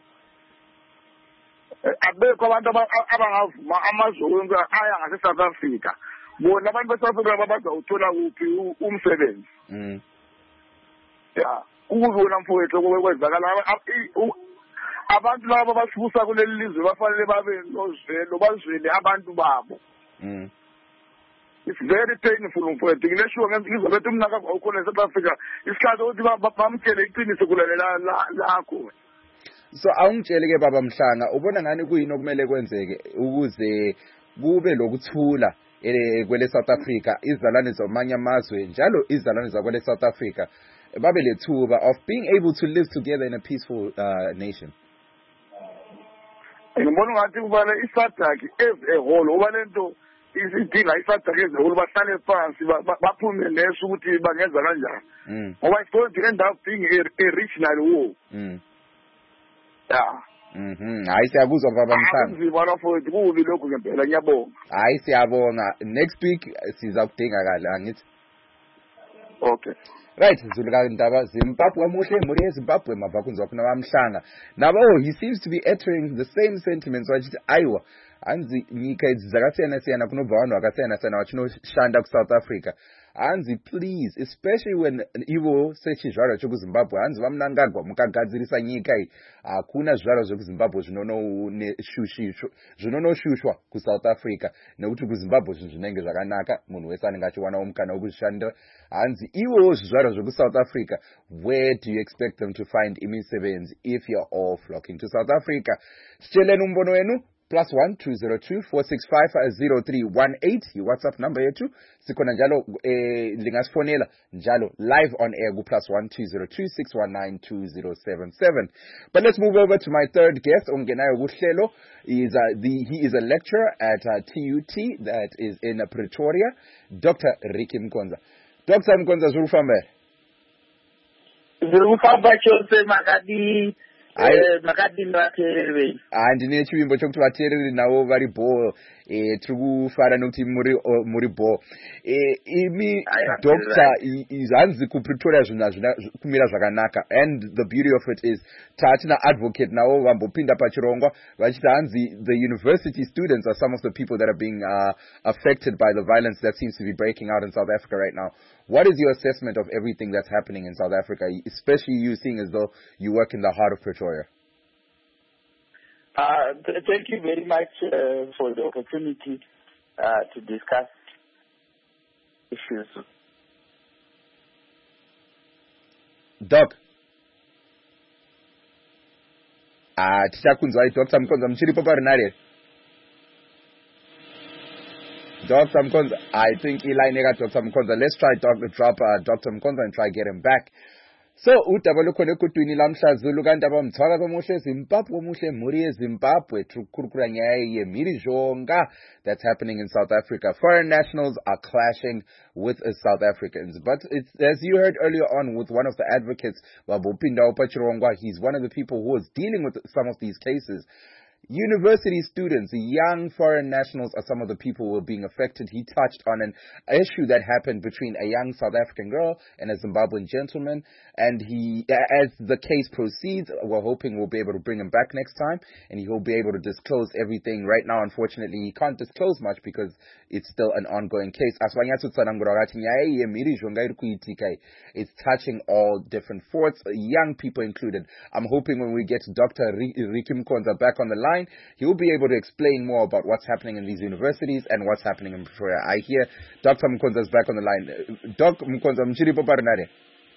abekho abantu abangavuma amazwe wonke aya ngaseSouth Africa bona abantu beSouth Africa bazawuthola kuphi umsebenzi mm ya ukubona mfowethu okwenzakala abantu laba basibusa kuleli lizwe bafanele babe nozwelo bazwele abantu babo mm it's very painful mfowethu nginesho ngizizwa bethi umnaka ukhona eSouth Africa isikhathi ukuthi bamtshele iqiniso kulelela lakho. So awungitshele ke baba Mhlanga ubona ngani kuyini okumele kwenzeke ukuze kube lokuthula eh kwele South Africa izalwane zamanye amazwe njalo izalwane zakwele South Africa babe lethuba of being able to live together in a peaceful uh, nation. Ngibona ngathi kubana isadaki as a whole oba lento isidinga isadaki as a whole bahlale phansi baphume neso ukuthi bangenza kanjani ngoba it's going to end up being a, a regional war. Mm. Yeah. Mhm. Hayi siyakuzwa baba Mhlanga. Ngizibona futhi kubi lokho ngempela ngiyabonga. Hayi siyabonga. Next week siza kudinga kala angithi. Okay. Right, Zuluka Ndaba Zimbabwe muhle muri Zimbabwe mabakunzwa kuna bamhlanga. Nabo oh, he seems to be echoing the same sentiments wachithi aiwa anzi nyika dzakatsiyana siyana kunobva vanhu vakasiyana siyana vachinoshanda kuSouth Africa. Anzi please, especially when ivo sechizvaro chekuZimbabwe anzi vamunangagwa mukagadzirisa nyika iyi hakuna zvaro zvekuZimbabwe zvinonoshushishwa zvinonoshushwa kuSouth Africa nekuti kuZimbabwe zvinhu zvinenge zvakanaka munhu wese anenge achiwanawo mukana wekuzvishandira. Anzi ivo zvaro zvekuSouth Africa, where do you expect them to find imisebenzi if you're all flocking to South Africa? Sicheleni umbono wenu plus one two zero two four six five zero three one eight WhatsApp number yetu sikona njalo eh lingasfonela njalo live on air ku plus one two zero two six one nine two zero seven seven. But let's move over to my third guest ongenayo kuhlelo. Is uh, the he is a lecturer at uh, T U T that is in uh, Pretoria, Doctor Ricky Mkonza. Doctor Mkonza zurufamba. Zurufamba chose makadi Eh makadi ndakere. Ah ndine chivimbo chokuti vateereri navo vari ball eh tiri kufara nokuti muri muri ball eh imi doctor izanzi kuPretoria zvinhu hazvina kumira zvakanaka, and the beauty of it is tatina advocate navo vambopinda pachirongwa vachiti hanzi the university students are some of the people that are being uh, affected by the violence that seems to be breaking out in South Africa right now. What is your assessment of everything that's happening in South Africa, especially you seeing as though you work in the heart of Pretoria? Uh, th- thank you very much uh, for the opportunity uh, to discuss issues. Doc. Ah, tichakunzwai Doctor Mkonza mchiripo parinare. Doctor Mkonza, I think Eli nega Doctor Mkonza. Let's try to drop uh, Doctor Mkonza and try to get him back. So udaba lukhona kutwini lamhla Zulu kandaba mthwaka komuhle Zimbabwe muhle muri Zimbabwe trukurukura nyaya yemhirizhonga that's happening in South Africa. Foreign nationals are clashing with uh, South Africans, but it's, as you heard earlier on with one of the advocates Babupinda Upachirongwa, he's one of the people who is dealing with some of these cases. University students, young foreign nationals are some of the people who are being affected. He touched on an issue that happened between a young South African girl and a Zimbabwean gentleman. And he, as the case proceeds, we're hoping we'll be able to bring him back next time and he'll be able to disclose everything. Right now, unfortunately, he can't disclose much because it's still an ongoing case. It's touching all different forts, young people included. I'm hoping when we get Doctor Ricky Mkonza back on the line, he will be able to explain more about what's happening in these universities and what's happening in Pretoria. I hear Doctor Mkonza is back on the line. Doc Mkonza, mchiripo parinare.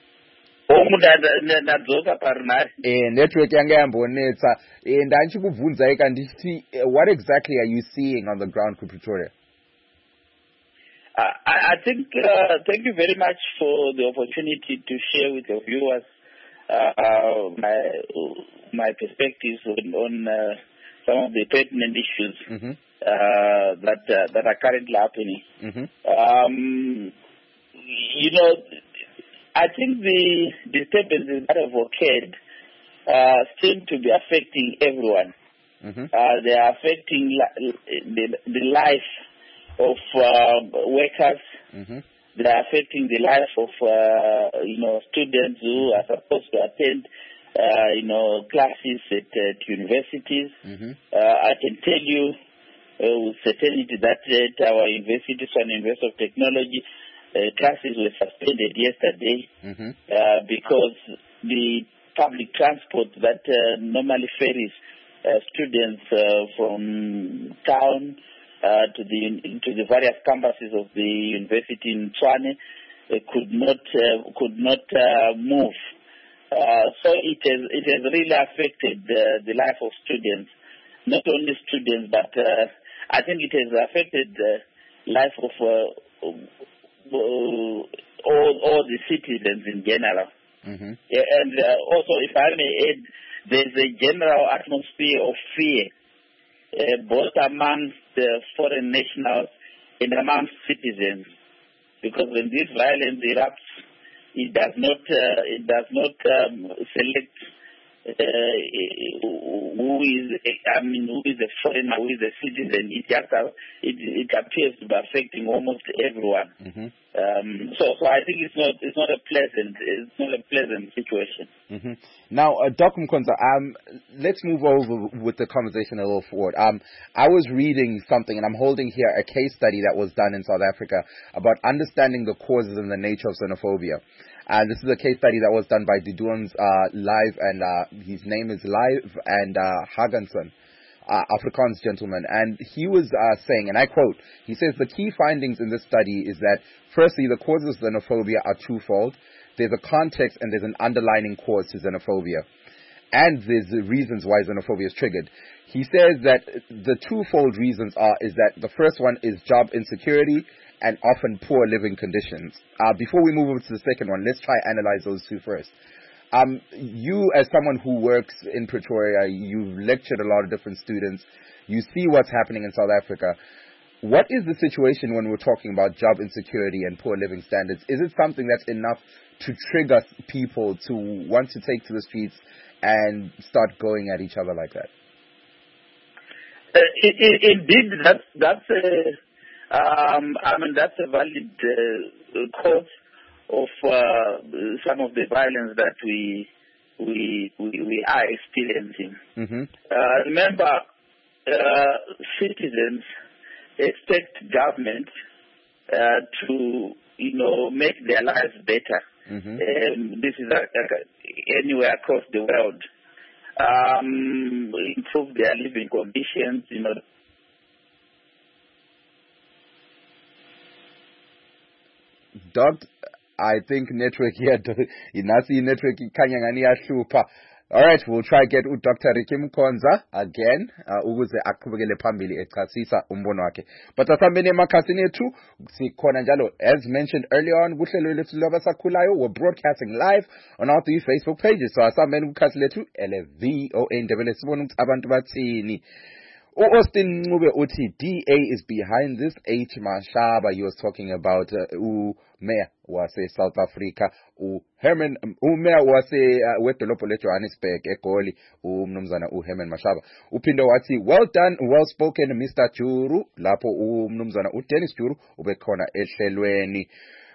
Eh network yange yambonetsa. Eh ndanchikubvunza eka ndichiti what exactly are you seeing on the ground in Pretoria? Uh, I, I think uh, thank you very much for the opportunity to share with your viewers uh, uh, my my perspectives on, on uh, some of the pertinent issues mm-hmm. uh, that uh, that are currently happening. Mm-hmm. Um, you know, I think the disturbances that have occurred uh, seem to be affecting everyone. Mm-hmm. Uh, they are affecting li- the, the life of uh, workers. Mm-hmm. They are affecting the life of uh, you know students who are supposed to attend uh, you know classes at, at universities. Mm-hmm. Uh, I can tell you uh, with certainty that at our university, Swan University of Technology, uh, classes were suspended yesterday mm-hmm. uh, because the public transport that uh, normally ferries uh, students uh, from town uh, to the to the various campuses of the university in Tshwane uh, could not uh, could not uh, move. Uh, so it has it has really affected uh, the life of students, not only students, but uh, I think it has affected the life of uh, all all the citizens in general. Mm-hmm. Yeah, and uh, also, if I may add, there's a general atmosphere of fear, uh, both amongst uh, foreign nationals and amongst citizens, because when this violence erupts, it does not uh, it does not um, select uh, who is I mean who is a foreigner, who is a citizen. It just uh, it it appears to be affecting almost everyone. Mm-hmm. Um, so, so I think it's not it's not a pleasant it's not a pleasant situation. Mm-hmm. Now, uh, Doctor Mkhonza, um, let's move over with the conversation a little forward. Um, I was reading something, and I'm holding here a case study that was done in South Africa about understanding the causes and the nature of xenophobia. And this is a case study that was done by Diduans uh, Live, and uh, his name is Live and uh, Haganson. Uh, Afrikaans gentleman, and he was uh, saying, and I quote, he says, the key findings in this study is that, firstly, the causes of xenophobia are twofold. There's a context and there's an underlying cause to xenophobia. And there's the reasons why xenophobia is triggered. He says that the twofold reasons are, is that the first one is job insecurity and often poor living conditions. Uh, before we move over to the second one, let's try and analyze those two first. Um, you, as someone who works in Pretoria, you've lectured a lot of different students. You see what's happening in South Africa. What is the situation when we're talking about job insecurity and poor living standards? Is it something that's enough to trigger people to want to take to the streets and start going at each other like that? Uh, it, it, indeed, that's that's a, um, I mean that's a valid uh, cause of uh, some of the violence that we we we, we are experiencing. Mm-hmm. Uh, remember, uh, citizens expect government uh, to you know make their lives better. Mm-hmm. Um, this is uh, anywhere across the world. Um, improve their living conditions, you know. Doc, I think network here, inasi network ikanyangani yahlupha. All right, we'll try to get Doctor Ricky Mkhonza again, ukuze aqhubekele phambili echasisa umbono wakhe. But asambeni emakhasini ethu sikhona njalo, as mentioned earlier on, kuhlelo lethu lwabasakhulayo, we're broadcasting live on our three Facebook pages. So asambeni kukhasi lethu ele V O A ndebele sibone ukuthi abantu bathini. U-Austin Ncube uthi D A is behind this. H. Mashaba, he was talking about uh, uMayor wase South Africa, uHerman, uMayor wase uh, wedolopho leJohannesburg eGoli, umnumzana uHerman Mashaba. Uphinde wathi, well done, well spoken, Mister Juru. Lapho umnumzana uDennis Juru ubekhona ehlelweni.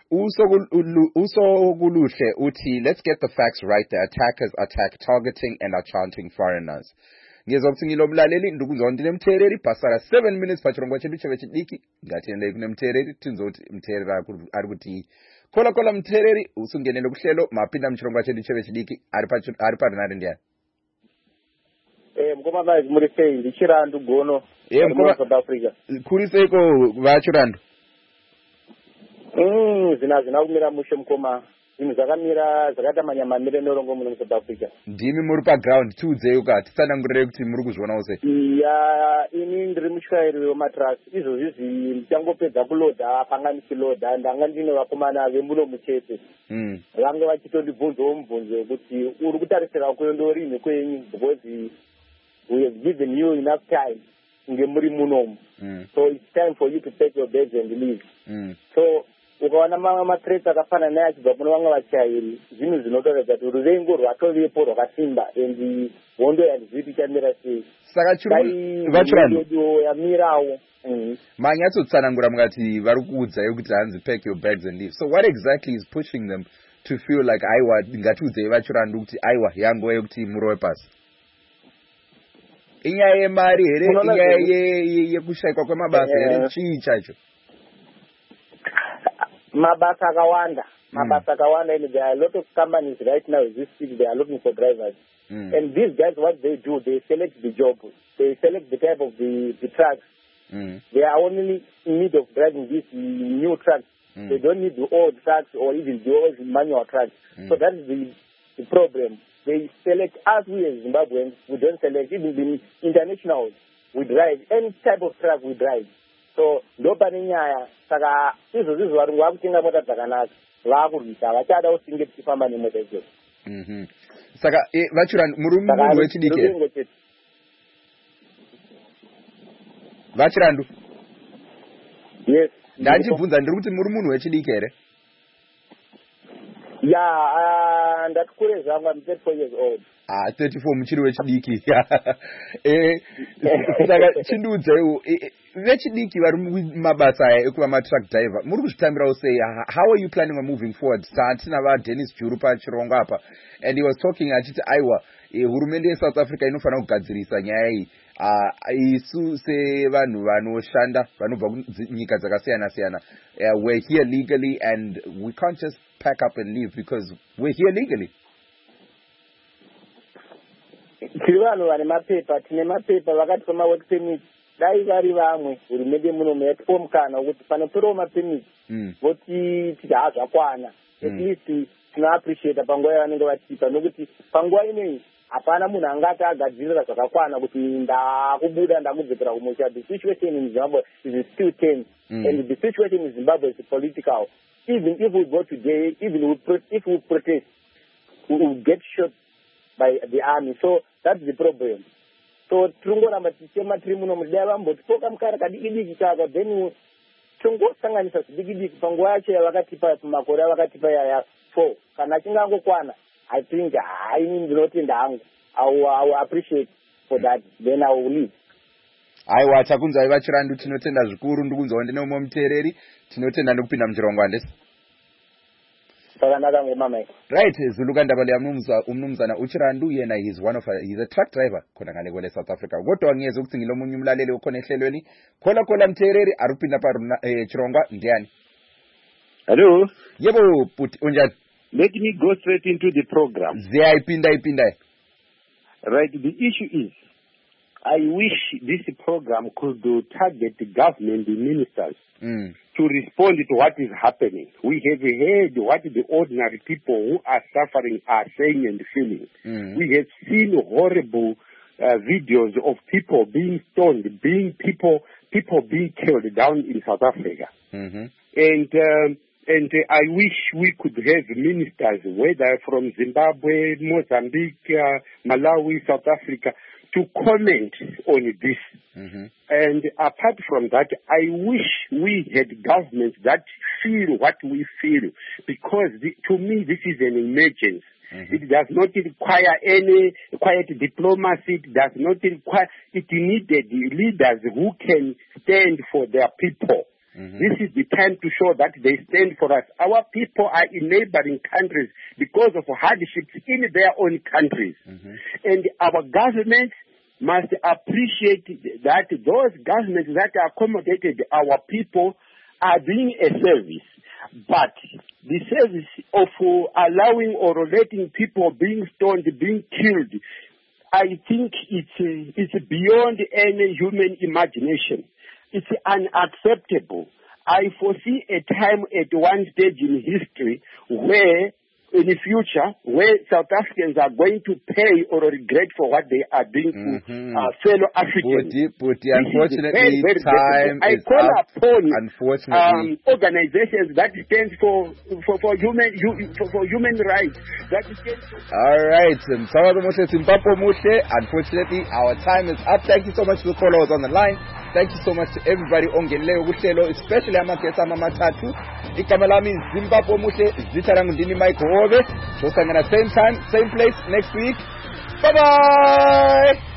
Usokuluhle uthi, let's get the facts right. The attackers attack targeting and are chanting foreigners. Ngizokuthi ngilomlaleli ndukuzonke nemthereri pasara seven minutes pachirongwa chedu cheve chidiki ngatende kune mthereri tinzoti mthereri ari kuti kola kola mthereri usungenele kuhlelo mapinda mchirongwa chedu cheve chidiki ari pa ari pa rinari ndiya eh mkoma vazi muri sei ndichirandu gono eh mkoma South Africa kuri seiko vachirandu mm zina zina kumira mushe mkoma imi zakamira zakata manyama mire norongo muno South Africa ndimi muri pa ground tuudze uka tsanangurire kuti muri kuzviona ose ya ini ndiri mushayiri wematrasi izvo zvizi ndichangopedza kuloda panganisi loda ndanga ndine vakomana vembuno muchete mm vange vachitondibvunzawo mubvunzo wekuti uri kutarisira kuendo rini kwenyu because we have given you enough time kunge muri munomu mm. So it's time for you to take your beds and leave mm. So ukaona mamwe matresi akafana naye achibva kuno vamwe vachairi zvinhu zvinotoredza kuti ruvengo rwatovepo rwakasimba and hondo yanzviti chamira sei saka chiruvachirandu yamirawo manyatsotsanangura mukati vari kuudzai kuti hanzi pack your bags and leave. So what exactly is pushing them to feel like aiwa ngatiudzei vachirandu kuti aiwa yanguva yekuti murowe pasi? Inyaya yemari here, inyaya yekushayikwa kwemabasa here, chii chacho? Mabasa akawanda, mabasa akawanda, and there are a lot of companies right now as we speak, they are looking for drivers. Mm. And these guys, what they do, they select the job, they select the type of the, the trucks. Mm. They are only in need of driving these new trucks. Mm. They don't need the old trucks or even the old manual trucks. Mm. So that is the, the problem. They select us, we as Zimbabweans, we don't select, even the internationals, we drive, any type of truck we drive. So, ndopane nyaya, saka izvo zizvo vari vakutenga mota dzakanaka, vakurwisa, vachada usinge tichifamba nemota idzodzo. Mhm. Saka vachirani muri munhu wechidiki. Vachirandu. Yes. Ndachibvunza ndiri kuti muri munhu wechidiki here? Yeah, uh, ndakure zvangu, I'm thirty-four years old. Ah, thirty-four muchiri wechidiki. Eh, saka chindiudzaiwo vechidiki vari mumabasa aya ekuva matruck driver. Muri kuzvitambirawo sei? How are you planning on moving forward? Satina va Dennis Juru pachirongwa apa. And he was talking achiti aiwa hurumende yeSouth Africa inofanira kugadzirisa nyaya iyi. Uh, isu sevanhu vanoshanda vanobva kunyika dzakasiyana siyana, we're here legally and we can't just pack up and leave because we're here legally. Tiri vanhu vane mapepa, tine mapepa vakati work permit, dai vari vamwe hurumende munomu yatipo mukana wekuti panotorawo mapemiti voti titi hazvakwana, at least tino appreciate panguva yavanenge vatipa, nokuti panguva ineyi hapana munhu angati agadzirira zvakakwana kuti ndakubuda ndakudzokera kumusha. The situation in Zimbabwe is still tense, mm. and the situation in Zimbabwe is political. Even if we go today, even we pro- if we protest, we will get shot by the army. So that's the problem. So tringoramba tichema tiri muno mudai vambotipoka mukara kadiki-diki kaka, then tingosanganisa zvidiki-diki panguva yacho yavakatipa makore avakatipa yaya four. Kana achinge angokwana, I think I need not in the I will, I will appreciate for that. Then I will leave. Aiwa takunzai vachirandu, tinotenda zvikuru, ndikunzwa ndine umwe muteereri, tinotenda ndikupinda muchirongwa ndese. Sakanaka ngomama. Right, Zuluka Ndabale umnumzana uchirandu yena, he's one of a, he's a truck driver khona ngale kwele South Africa. Kodwa ngiyeza ukuthi ngilomunye umlaleli okhona ehlelweni. Khola khola mteereri arupinda pa eh, chirongwa ndiyani? Hello. Yebo puti unjani? Let me go straight into the program. Ziyayipinda ipinda. Right, the issue is, I wish this program could target the government, the ministers, mm. to respond to what is happening. We have heard what the ordinary people who are suffering are saying and feeling. Mm. We have seen horrible uh, videos of people being stoned, being people, people being killed down in South Africa. Mm-hmm. And um, And uh, I wish we could have ministers, whether from Zimbabwe, Mozambique, uh, Malawi, South Africa, to comment on this. Mm-hmm. And apart from that, I wish we had governments that feel what we feel, because the, to me this is an emergency. Mm-hmm. It does not require any quiet diplomacy. It does not require, it needed leaders who can stand for their people. Mm-hmm. This is the time to show that they stand for us. Our people are in neighboring countries because of hardships in their own countries. Mm-hmm. And our government must appreciate that those governments that accommodated our people are doing a service. But the service of allowing or letting people being stoned, being killed, I think it's, it's beyond any human imagination. It's unacceptable. I foresee a time at one stage in history where, in the future, where South Africans are going to pay or regret for what they are doing to mm-hmm. uh, fellow Africans. Puti, Puti, unfortunately, very, very time I is call up. upon unfortunately. Um, organizations that stand for for, for human for, for human rights. That stand for all right, unfortunately, our time is up. Thank you so much for the call. I was on the line. Thank you so much to everybody ongeneleyo kuhlelo, especially amaguests amamathathu. Igama lami Zimbabwe Muhle, zitha langu ndini Mike Hove. Josangana same time, same place next week. Bye bye.